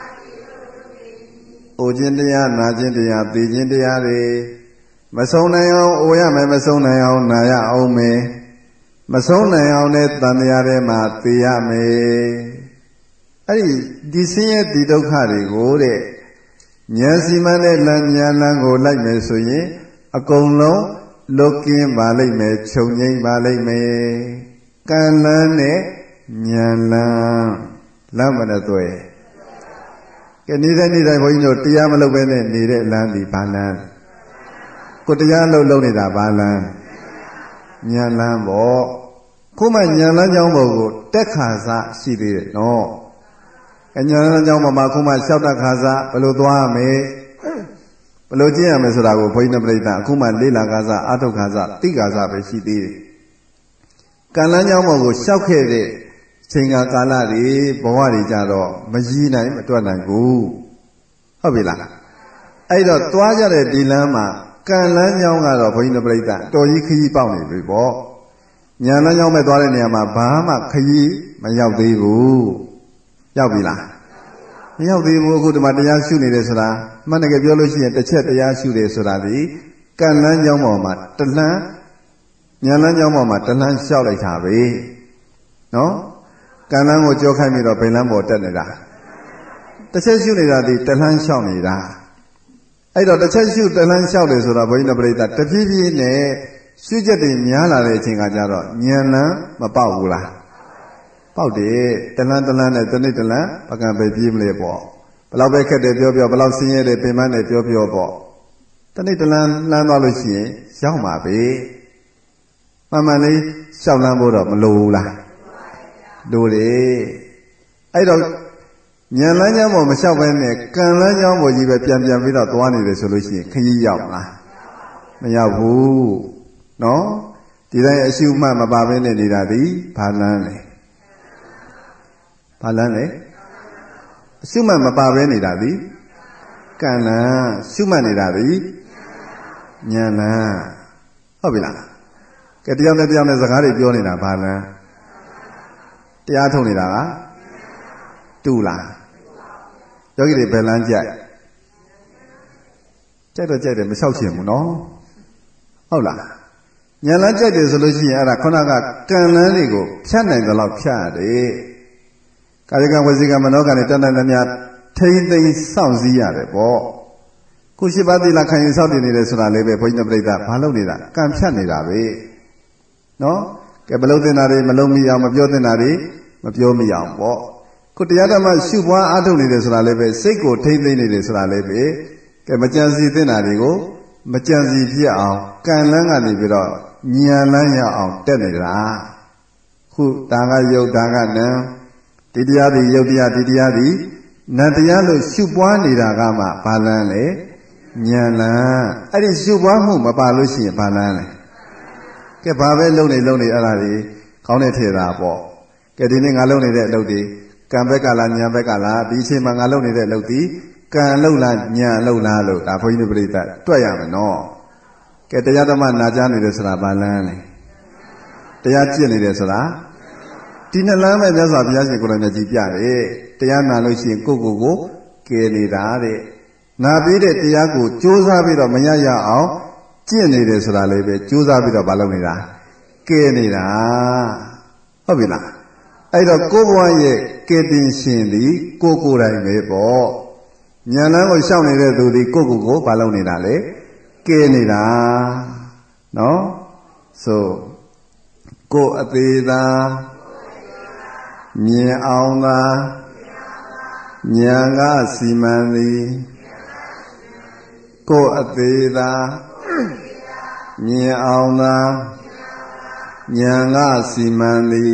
အိုခြင်းတရားနာခြင်းတရားသိခြင်းတရားတွေမဆုံးနိုင်အောင်အိုရမယ်မဆုံးနိုင်အောင်နာရအောင်မယ်မဆုံးနိုင်အောင်နဲ့တန်တရားထဲမှာသိရမယ်အဲ့ဒီဒီဆင်းရဲဒီဒုက္ခတွေကိုတဲ့ဉာဏ်စီမံတဲ့လမ်းဉာဏ်လမ်းကိုလိုက်မယ်ဆိုရင်အကုန်လုံးလွတ်ကင်းပါလိမ့်မယ်ချုပ်ငြိမ်းပါလိမ့်မယ်ကံလန်းနဲ့ဉာဏ်လန်းလမ်းမနဲ့တွေ့ကဲနေတဲ့နေ့တိုင်းဘုန်းကြီးတို့တရားမလုပ်ဘဲနဲ့နေတဲ့လမ်းဒီဘာလမ်းကိုတရားလုပ်လုပ်နေတာဘာလမ်းဉာဏ်လမ်းပေါ့ခုမှဉာဏ်လမ်းကြောင်းဘုံကိုတက်ခါစားရှိသေးတယ်နော်အဉာဏ်လမ်းကြောင်းမှာခုမှလျှောက်တက်ခါစားဘယ်လိုသွားရမလဲဘယ်လိုကျင့်ရမလဲဆိုတာကိုဘုန်းကြီးတို့ပြိဿအခုမှလေးလာခါစားအာထုတ်ခါစားတိခါစားပဲရှိသေးတယ်ကံလမ်းကြောင်းဘုံကိုလျှောက်ခဲ့တဲ့ချိန်ကာလတွေဘဝတွေကြတော့မရည်နိုင်မတွက်နိုင်ဘူးဟုတ်ပြီလားအဲ့တော့သွားကြတဲ့ဒီလမ်းမှာကံလမ်းကြောင်းကတော့ဘုန်းကြီးတို့ပြိဿတော်ကြီးခရီးပေါက်နေပြီပေါ့ညာလမ်းကြောင်းမဲ့သွားတဲ့နေရာမှာဘာမှခရီးမရောက်သေးဘူးရောက်ပြီလားမရောက်သေးဘူးအခုဒီမှာတရားရှုနေတယ်ဆိုတာမှန်တကယ်ပြောလို့ရှိရင်တစ်ချက်တရားရှုတယ်ဆိုတာဒီကံလမ်းကြောင်းပေါ်မှာတလှမ်းညာလမ်းကြောင်းပေါ်မှာတလှမ်းလျှောက်လိုက်တာပဲနော်ကံလမ်းကိုကြောခိုင်းပြီးတော့ဘယ်လမ်းပေါ်တက်နေတာတစ်ချက်ရှုနေတာဒီတလှမ်းလျှောက်နေတာအဲ့တော့တစ်ချက်ရှုတလှမ်းလျှောက်တယ်ဆိုတော့ဘုန်းကြီးတို့ပြိဿတဖြည်းဖြည်းနဲ့ရှုချက်တွေများလာတဲ့အချိန်ကကြတော့ဉာဏ်လမ်းမပေါက်ဘူးလားပေါက်တယ်တလှမ်းတလှမ်းနဲ့တစ်နေ့တလှမ်းပကံပဲပြေးမလဲပေါ့ဘလောက်ပဲခက်တယ်ပြောပြောဘလောက်ဆင်းရဲတယ်ပင်ပန်းတယ်ပြောပြောပေါ့တစ်နေ့တလှမ်းလှမ်းသွားလို့ရှိရင်ရောက်မှာပဲမှန်မှန်လေးရှောက်လမ်းဖို့တော့မလိုဘူးလားလိုတယ်အဲ့တော့ဉာဏ်လမ်းကြောင်းပေါ်မလျှောက်ဘဲနဲ့ကံလမ်းကြောင်းပေါ်ကြီးပဲပြန်ပြန်ပြီးတော့သွားနေတယ်ဆိုလို့ရှိရင်ခရီးရောက်မလားမရောက်ဘူးနော်ဒီတိုင်းအရှုမှတ်မပါဘဲနဲ့နေတာဒီဘာလန်းလဲဘာလန်းလဲအရှုမှတ်မပါဘဲနေတာဒီကံလန်းရှုမှတ်နေတာဒီဉာဏ်လန်းဟုတ်ပြီလားကဲတယောက်နဲ့တယောက်နဲ့စကားတွေပြောနေတာဘာလန်းတရားထုတ်နေတာကတူလားယောဂီတွေဘယ်လန်းကြိုက်ကြိုက်တော့ကြိုက်တယ်မလျှောက်ချင်ဘူးနော်ဟုတ်လားဉာဏ်လန်းကြိုက်တယ်ဆိုလို့ရှိရင်အဲ့ဒါခုနကကံလန်းတွေကိုဖြတ်နိုင်တယ်လို့ဖြတ်ရတယ်ကာယကံဝစီကံမနောကံတွေတန်တန်တများထိမ့်သိမ့်စောင့်စည်းရတယ်ပေါ့ခုရှိပါတိလခံယူစောင့်တည်နေတယ်ဆိုတာလေးပဲဘုန်းကြီးတို့ပြိဿဘာလုပ်နေတာကံဖြတ်နေတာပဲနော်ကဲမလုံးတင်တာတွေမလုံးမိအောင်မပြောတင်တာတွေမပြောမိအောင်ပေါ့ခုတရားဓမ္မရှုပွားအားထုတ်နေတယ်ဆိုတာလည်းပဲစိတ်ကိုထိမ့်သိမ့်နေတယ်ဆိုတာလည်းပဲကဲမကြံစီတင်တာတွေကိုမကြံစီဖြစ်အောင်ကံလန်းကနေပြီးတော့ဉာဏ်လန်းရအောင်တက်နေတာခုဒါကယုတ်ဒါကနံဒီတရားဒီယုတ်တရားဒီတရားဒီနံတရားလို့ရှုပွားနေတာကမှဘာလန်းလဲဉာဏ်လန်းအဲ့ဒီရှုပွားမှုမပါလို့ရှိရင်ဘာလန်းလဲကဲဘာပဲလုံးနေလုံးနေအဲ့ဒါဒီကောင်းတဲ့ထေတာပေါ့ကဲဒီနေ့ငါလုံးနေတဲ့အလုပ်တွေကံဘက်ကလားဉာဏ်ဘက်ကလားဒီအချိန်မှာငါလုံးနေတဲ့အလုပ်ဒီကံအလုပ်လားဉာဏ်အလုပ်လားလို့ဒါဘုန်းကြီးတို့ပြိဿတွက်ရမယ်နော်ကဲတရားဓမ္မနာကြားနေတယ်ဆိုတာဘာလန်းလဲတရားကျင့်နေတယ်ဆိုတာဒီနှစ်လမ်းပဲမြတ်စွာဘုရားရှင်ကိုယ်တော်မြတ်ကြီးပြတယ်တရားနာလို့ရှိရင်ကိုယ့်ကိုယ်ကိုကယ်နေတာတဲ့နာပြီးတဲ့တရားကိုကြိုးစားပြီးတော့မရရအောင်ကျင့်နေတယ်ဆိုတာလည်းပဲကြိုးစားပြီးတော့မလုပ်နေတာကဲနေတာဟုတ်ပြီလားအဲ့တော့ကိုဘဝရဲ့ကဲတင်ရှင်သည်ကိုကိုယ်တိုင်ပဲပေါ့ညာလန်းကိုရှောင်နေတဲ့သူဒီကိုကိုကိုဘာလုပ်နေတာလဲကဲနေတာနော်ဆိုကိုအသေးသာမြင်အောင်သာညာကစီမံသည်ကိုအသေးသာမြင်အောင်သာညာကစီမံသည်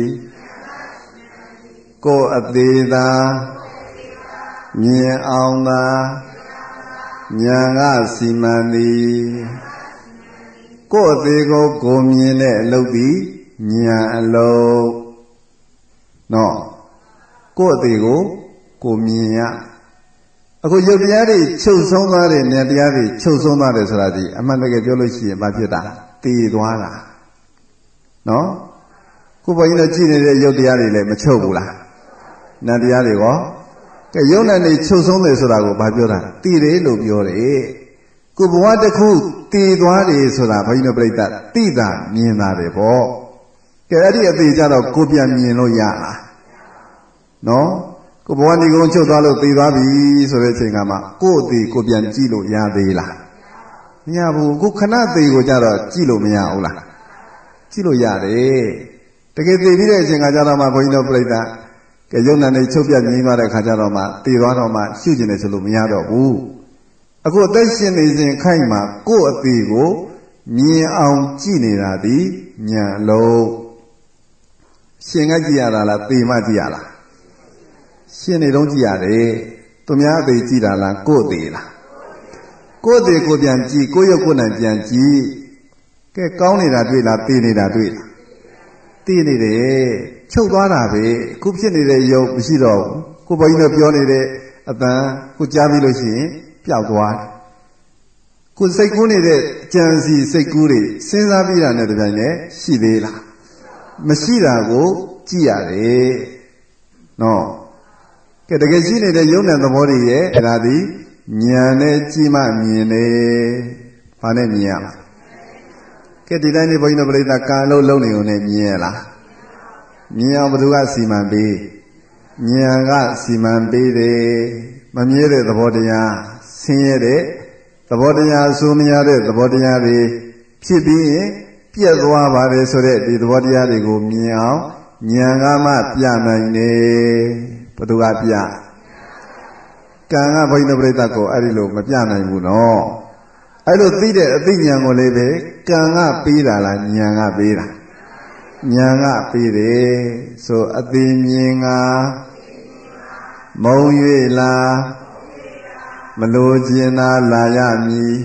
ကိုအသေးသာမြင်အောင်သာညာကစီမံသည်ကိုအသေးကိုကိုမြင်တဲ့အလုပ်သည်ညာအလုပ်နော်ကိုအသေးကိုကိုမြင်ရအခုယုတ်တရားတွေချုပ်ဆုံးသွားတဲ့ဉာဏ်တရားတွေချုပ်ဆုံးသွားတယ်ဆိုတာဒီအမှန်တကယ်ပြောလို့ရှိရင်ဘာဖြစ်တာတည်သွားတာနော်ခုဘုန်းကြီးတို့ကြည့်နေတဲ့ယုတ်တရားတွေလည်းမချုပ်ဘူးလားဉာဏ်တရားတွေရောကဲယုတ်ဉာဏ်တွေချုပ်ဆုံးတယ်ဆိုတာကိုဘာပြောတာတည်တယ်လို့ပြောတယ်ခုဘဝတစ်ခုတည်သွားတယ်ဆိုတာဘုန်းကြီးတို့ပြိဿတိတာမြင်တာတယ်ပေါ့ကဲအဲ့ဒီအသေးကြတော့ကိုပြန်မြင်လို့ရလားနော်ကိုဘဝနေကုန်ချုပ်သွားလို့သိသွားပြီဆိုတဲ့အချိန်ကမှကို့အသေးကိုပြန်ကြည့်လို့ရသေးလားမရဘူးကိုခဏသေးကိုကြတော့ကြည့်လို့မရဘူးလားကြည့်လို့ရတယ်တကယ်သိပြီးတဲ့အချိန်ကကြတော့မှဘုန်းကြီးတို့ပြိဿကဲယုံနာနေချုပ်ပြငြိမ်းသွားတဲ့ခါကျတော့မှသိသွားတော့မှရှုကျင်တယ်ဆိုလို့မရတော့ဘူးအခုအသက်ရှင်နေစဉ်ခိုက်မှာကို့အသေးကိုမြင်အောင်ကြည့်နေတာဒီညာလုံးရှင်ကကြည့်ရတာလားသေမှကြည့်ရလားရှင်နေတော့ကြည့်ရတယ်သူများအသေးကြည့်တာလားကို့အသေးလားကို့အသေးကိုပြန်ကြည့်ကို့ရုပ်ကိုယ်နဲ့ပြန်ကြည့်ကဲကောင်းနေတာတွေ့လားသေနေတာတွေ့လားသေနေတယ်ချုပ်သွားတာပဲခုဖြစ်နေတဲ့ရုပ်မရှိတော့ဘူးကိုဘုန်းကြီးတို့ပြောနေတဲ့အတန်ကိုကြားပြီးလို့ရှိရင်ပျောက်သွားတယ်ကိုစိတ်ကူးနေတဲ့အကြံစီစိတ်ကူးတွေစဉ်းစားပြီးတာနဲ့တပြိုင်တည်းရှိသေးလားမရှိတာကိုကြည့်ရတယ်နော်ကဲတကယ်ရှိနေတဲ့ယုံနဲ့သဘောတွေရဲ့အဲ့ဒါဒီဉာဏ်နဲ့ကြည့်မှမြင်တယ်ဘာနဲ့မြင်ရမှာကဲဒီတိုင်းနေဘုန်းကြီးတို့ပြိဿကံလို့လုံးနေုံနဲ့မြင်ရလားမြင်အောင်ဘယ်သူကစီမံပေးဉာဏ်ကစီမံပေးတယ်မမြဲတဲ့သဘောတရားဆင်းရဲတဲ့သဘောတရားဆိုမရတဲ့သဘောတရားတွေဖြစ်ပြီးရင်ပြက်သွားပါတယ်ဆိုတဲ့ဒီသဘောတရားတွေကိုမြင်အောင်ဉာဏ်ကမှပြနိုင်တယ်ဘယ်သူကပြကံကဘုန်းကြီးတို့ပြိဿကိုအဲ့ဒီလိုမပြနိုင်ဘူးနော်အဲ့လိုသိတဲ့အသိဉာဏ်ကိုလည်းပဲကံကပေးတာလားဉာဏ်ကပေးတာဉာဏ်ကပေးတယ်ဆိုအသိမြင်ကမုံ၍လားမလိုချင်တာလာရမည်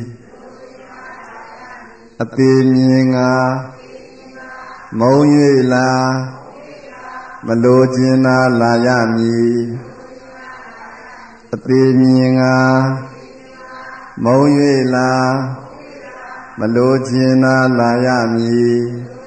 အသိမြင်ကမုံ၍လားမလိုချင်တာလာရမည်အသိမြင်ကမုံ၍လားမလိုချင်တာလာရမည်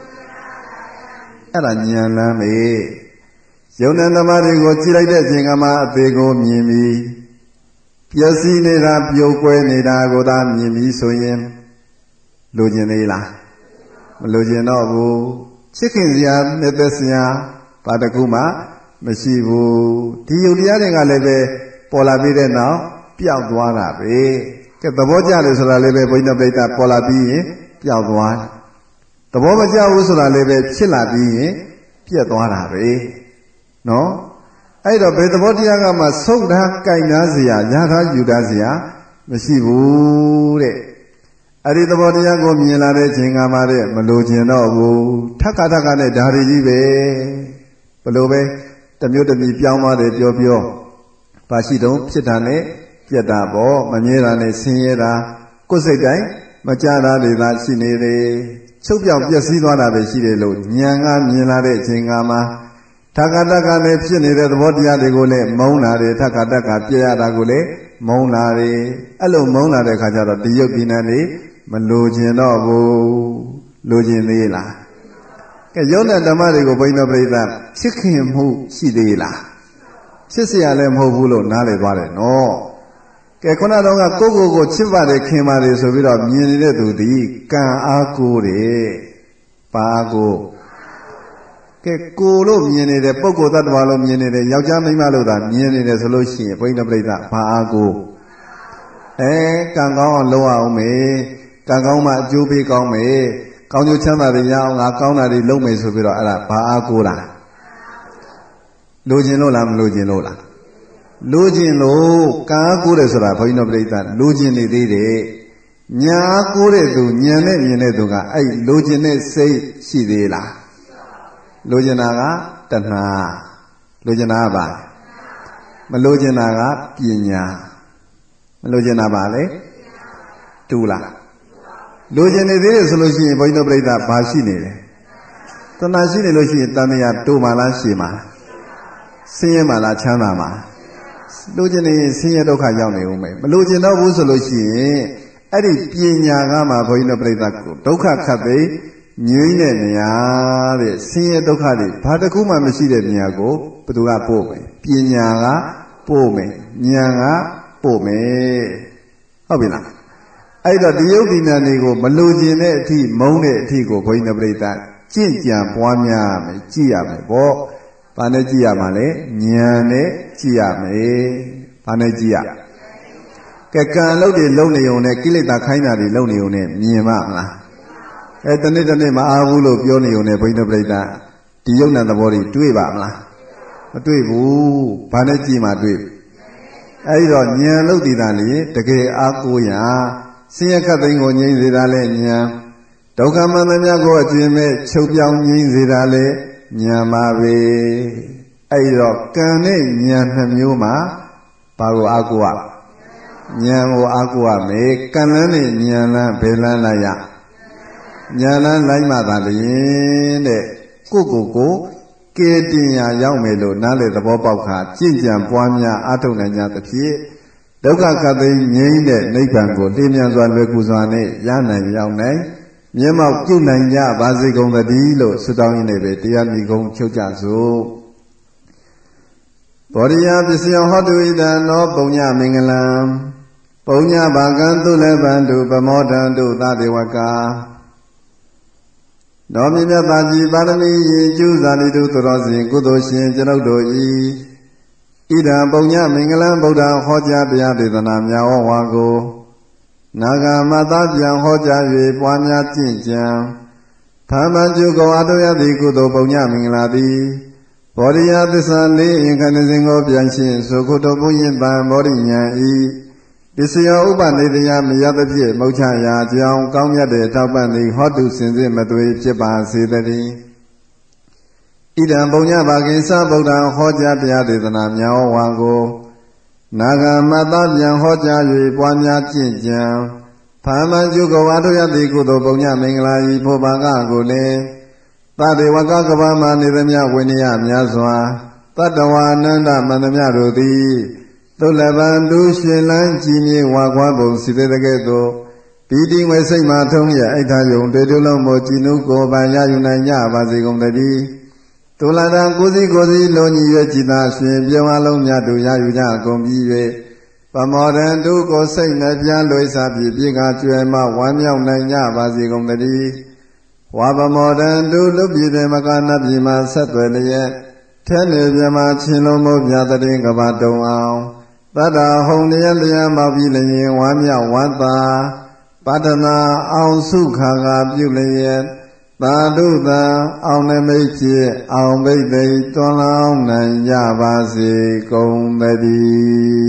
အဲ့ဒါဉာဏ်လမ်းပဲယုံတဲ့သမားတွေကိုကြည့်လိုက်တဲ့အချိန်ကမှအသေးကိုမြင်ပြီးပျက်စီးနေတာပြုတ်ကွဲနေတာကိုသာမြင်ပြီးဆိုရင်လိုချင်သေးလားမလိုချင်တော့ဘူးချစ်ခင်စရာနဲ့သက်စရာဘာတကူမှမရှိဘူးဒီယုတ်တရားတွေကလည်းပဲပေါ်လာပြီးတဲ့နောက်ပျောက်သွားတာပဲကဲသဘောကျတယ်ဆိုတာလည်းပဲဘုန်းကြီးတို့ပြိဿပေါ်လာပြီးရင်ပျောက်သွားတယ်သဘောမကျဘူးဆိုတာလည်းပဲဖြစ်လာပြီးရင်ပြက်သွားတာပဲနော်အဲ့တော့ဘယ်သဘောတရားကမှဆုတ်ထားကြိုင်သားစရာညာထားယူထားစရာမရှိဘူးတဲ့အဲ့ဒီသဘောတရားကိုမြင်လာတဲ့ချိန်ကမှတဲ့မလိုချင်တော့ဘူးထက်ခါထက်ခါနဲ့ဓာရီကြီးပဲဘလို့ပဲတမျိုးတမီပြောင်းသွားတယ်ပြောပြောဘာရှိတုံးဖြစ်တာနဲ့ပြက်တာပေါ့မမြဲတာနဲ့ဆင်းရဲတာကိုယ်စိတ်တိုင်းမကြတာတွေသာရှိနေတယ်ချုပ်ပြောင်ပျက်စီးသွားတာပဲရှိတယ်လို့ဉာဏ်ကမြင်လာတဲ့အချိန်ကမှထက်ခါထက်ခါနဲ့ဖြစ်နေတဲ့သဘောတရားတွေကိုလည်းမုန်းလာတယ်ထက်ခါထက်ခါပြက်ရတာကိုလည်းမုန်းလာတယ်အဲ့လိုမုန်းလာတဲ့ခါကျတော့ဒီယုတ်ဒီနံတွေမလိုချင်တော့ဘူးလိုချင်သေးလားကဲယုံတဲ့ဓမ္မတွေကိုဘုန်းကြီးတို့ပြိဿချစ်ခင်မှုရှိသေးလားချစ်เสียလည်းမဟုတ်ဘူးလို့နားလည်သွားတယ်နော်ကဲခုနတော့ကကိုကိုကိုချစ်ပါတယ်ခင်ပါတယ်ဆိုပြီးတော့မြင်နေတဲ့သူဒီကံအားကိုးတယ်ပါအားကိုးကဲကိုလို့မြင်နေတဲ့ပုဂ္ဂိုလ်သတ္တဝါလို့မြင်နေတဲ့ယောက်ျားမိန်းမလို့သာမြင်နေတယ်ဆိုလို့ရှိရင်ဘုန်းကြီးတို့ပြိဿဘာအားကိုအဲကံကောင်းအောင်လုပ်အောင်မေကံကောင်းမှအကျိုးပေးကောင်းမေကောင်းကျိုးချမ်းသာတွေရအောင်ငါကောင်းတာတွေလုပ်မယ်ဆိုပြီးတော့အဲ့ဒါဘာအားကိုလားလိုချင်လို့လားမလိုချင်လို့လားလိုချင်လို့ကံအားကိုတယ်ဆိုတာဘုန်းကြီးတို့ပြိဿလိုချင်နေသေးတယ်ညာအားကိုတဲ့သူညံနဲ့မြင်တဲ့သူကအဲ့လိုချင်တဲ့စိတ်ရှိသေးလားလိုချင်တာကတဏှာလိုချင်တာကဘာမလိုချင်တာကပညာမလိုချင်တာပါလေတူလားလိုချင်နေသေးတယ်ဆိုလို့ရှိရင်ဘုန်းကြီးတို့ပြိဿဘာရှိနေလဲတဏှာရှိနေလို့ရှိရင်တဏှာတူမှလားရှိမှလားဆင်းရဲမှလားချမ်းသာမှလားလိုချင်နေဆင်းရဲဒုက္ခရောက်နေဦးမယ်မလိုချင်တော့ဘူးဆိုလို့ရှိရင်အဲ့ဒီပညာကမှဘုန်းကြီးတို့ပြိဿကိုဒုက္ခခတ်သိငြိမ့်တဲ့နေရာတဲ့ဆင်းရဲဒုက္ခတွေဘာတစ်ခုမှမရှိတဲ့နေရာကိုဘယ်သူကပို့မယ်ပညာကပို့မယ်ဉာဏ်ကပို့မယ်ဟုတ်ပြီလားအဲ့တော့ဒီယုတ်ဒီဉာဏ်တွေကိုမလိုချင်တဲ့အထိမုန်းတဲ့အထိကိုဘုန်းကြီးတို့ပြိဿကြင့်ကြံပွားများရမယ်ကြည့်ရမယ်ပေါ့ဘာနဲ့ကြည့်ရမှာလဲဉာဏ်နဲ့ကြည့်ရမယ်ဘာနဲ့ကြည့်ရကဲကံလုပ်တွေလုံနေုံနဲ့ကိလေသာခိုင်းတာတွေလုံနေုံနဲ့မြင်ပါမလားအဲတနေ့တနေ့မအားဘူးလို့ပြောနေုံနဲ့ဘုန်းကြီးတို့ပြိဿဒီယုတ်နံသဘောတွေတွေ့ပါမလားမတွေ့ဘူးဘာနဲ့ကြည့်မှတွေ့အဲဒီတော့ဉာဏ်လုပ်တည်တာလေတကယ်အားကိုးရာဆင်းရဲခတ်သိမ်းကိုငြိမ်းစေတာလဲဉာဏ်ဒုက္ခမှန်သမျှကိုအကျဉ်းမဲ့ချုပ်ပြောင်းငြိမ်းစေတာလဲဉာဏ်ပါပဲအဲဒီတော့ကံနဲ့ဉာဏ်နှစ်မျိုးမှာဘာကိုအားကိုးရဉာဏ်ကိုအားကိုးရမယ်ကံလန်းနဲ့ဉာဏ်လန်းဘယ်လန်းလိုက်ရဉာဏ်လန်းလိုက်မှသာလျှင်တဲ့ကိုကိုကိုကဲတင်ရာရောက်မယ်လို့နားလေသဘောပေါက်ခါကြင့်ကြံပွားများအားထုတ်နိုင်ကြသဖြင့်ဒုက္ခခတ်သိမ်းငြိမ်းတဲ့နိဗ္ဗာန်ကိုလင်းမြန်စွာလွယ်ကူစွာနဲ့ရနိုင်ရောက်နိုင်မျက်မှောက်ပြုနိုင်ကြပါစေကုန်သတည်းလို့ဆုတောင်းရင်းနဲ့ပဲတရားမြည်ကုန်ချုပ်ကြစို့ဘောရိယပစ္စယဟောတုဣဒံနောပုံညမင်္ဂလံပုံညဘာကံသူလည်းဗန္တုပမောဒံတုသဒေဝကာနောမြတ်မြတ်သာကြီးပါရမီရင်ကျူးဇာတိတုသရောစဉ်ကုသိုလ်ရှင်ကျွန်ုပ်တို့ဤဣဒံပုံညမင်္ဂလံဗုဒ္ဓဟောကြားတရားဒေသနာများဟောဝါကိုနာဂမသပြန်ဟောကြား၍ပွားများကျင့်ကြံသာမန်ကျုကောအတုယတိကုသိုလ်ပုံညမင်္ဂလာသည်ဘောရိယသစ္စာလေးအင်္ခဏစဉ်ကိုပြန်ရှင်းဆိုခုတော်ဘုရင်ပံဘောရိညာဤပစ္စယောဥပနေတယမယသဖြင့်မုတ်ချရာအကြောင်းကောင်းမြတ်တဲ့ထောက်ပံ့သည်ဟောတုစင်စစ်မသွေဖြစ်ပါစေတည်းဣဒံပုံညဘာကိစ္စဗုဒ္ဓဟောကြားတရားဒေသနာများဝါကိုနာဂမသပြန်ဟောကြား၍ပွားများကျင့်ကြံသာမန်ကျုကောအထုယတိကုသိုလ်ပုံညမင်္ဂလာဤဖို့ဘာကကိုလည်းသတေဝကကဘာမနေသမျှဝိနည်းများစွာတတ္တဝါနန္ဒမန္တမြတို့သည်သုလဗံဒုရှင်လန်းကြည်မြေဝါခွားပုံစီတဲ့ကဲ့သို့ပီတိငွေစိတ်မှထုံးရအိဋ္ဌယုံတေတုလုံးမို့ကြည်နုကိုပန်ရယူနိုင်ကြပါစေကုန်တည်းသုလတံကိုစီကိုစီလုံးညီ၍ကြည်သာရှင်ပြေဝါလုံးများတို့ရယူကြကုန်ပြီး၍ပမောဒံတုကိုစိတ်နှပြလွိစာပြည့်ပြေကကျွဲမှဝမ်းမြောက်နိုင်ကြပါစေကုန်တည်းဝါပမောဒံတုလူပြည်တယ်မကနတ်ပြည်မှာဆက်သွယ်လျက်ထဲနေပြမှာချင်းလုံးမို့ပြတဲ့ကဘာတုံအောင်သတ္တဟုံလျက်လျက်မောက်ပြီးလျင်ဝမ်းမြောက်ဝမ်းသာပတ္ထနာအောင်စုခါကပြုလျက်သာဓုသံအောင်နမိတ်ဖြင့်အောင်မိတ်သိတွန်းလောင်းနိုင်ကြပါစေကုန်သတည်း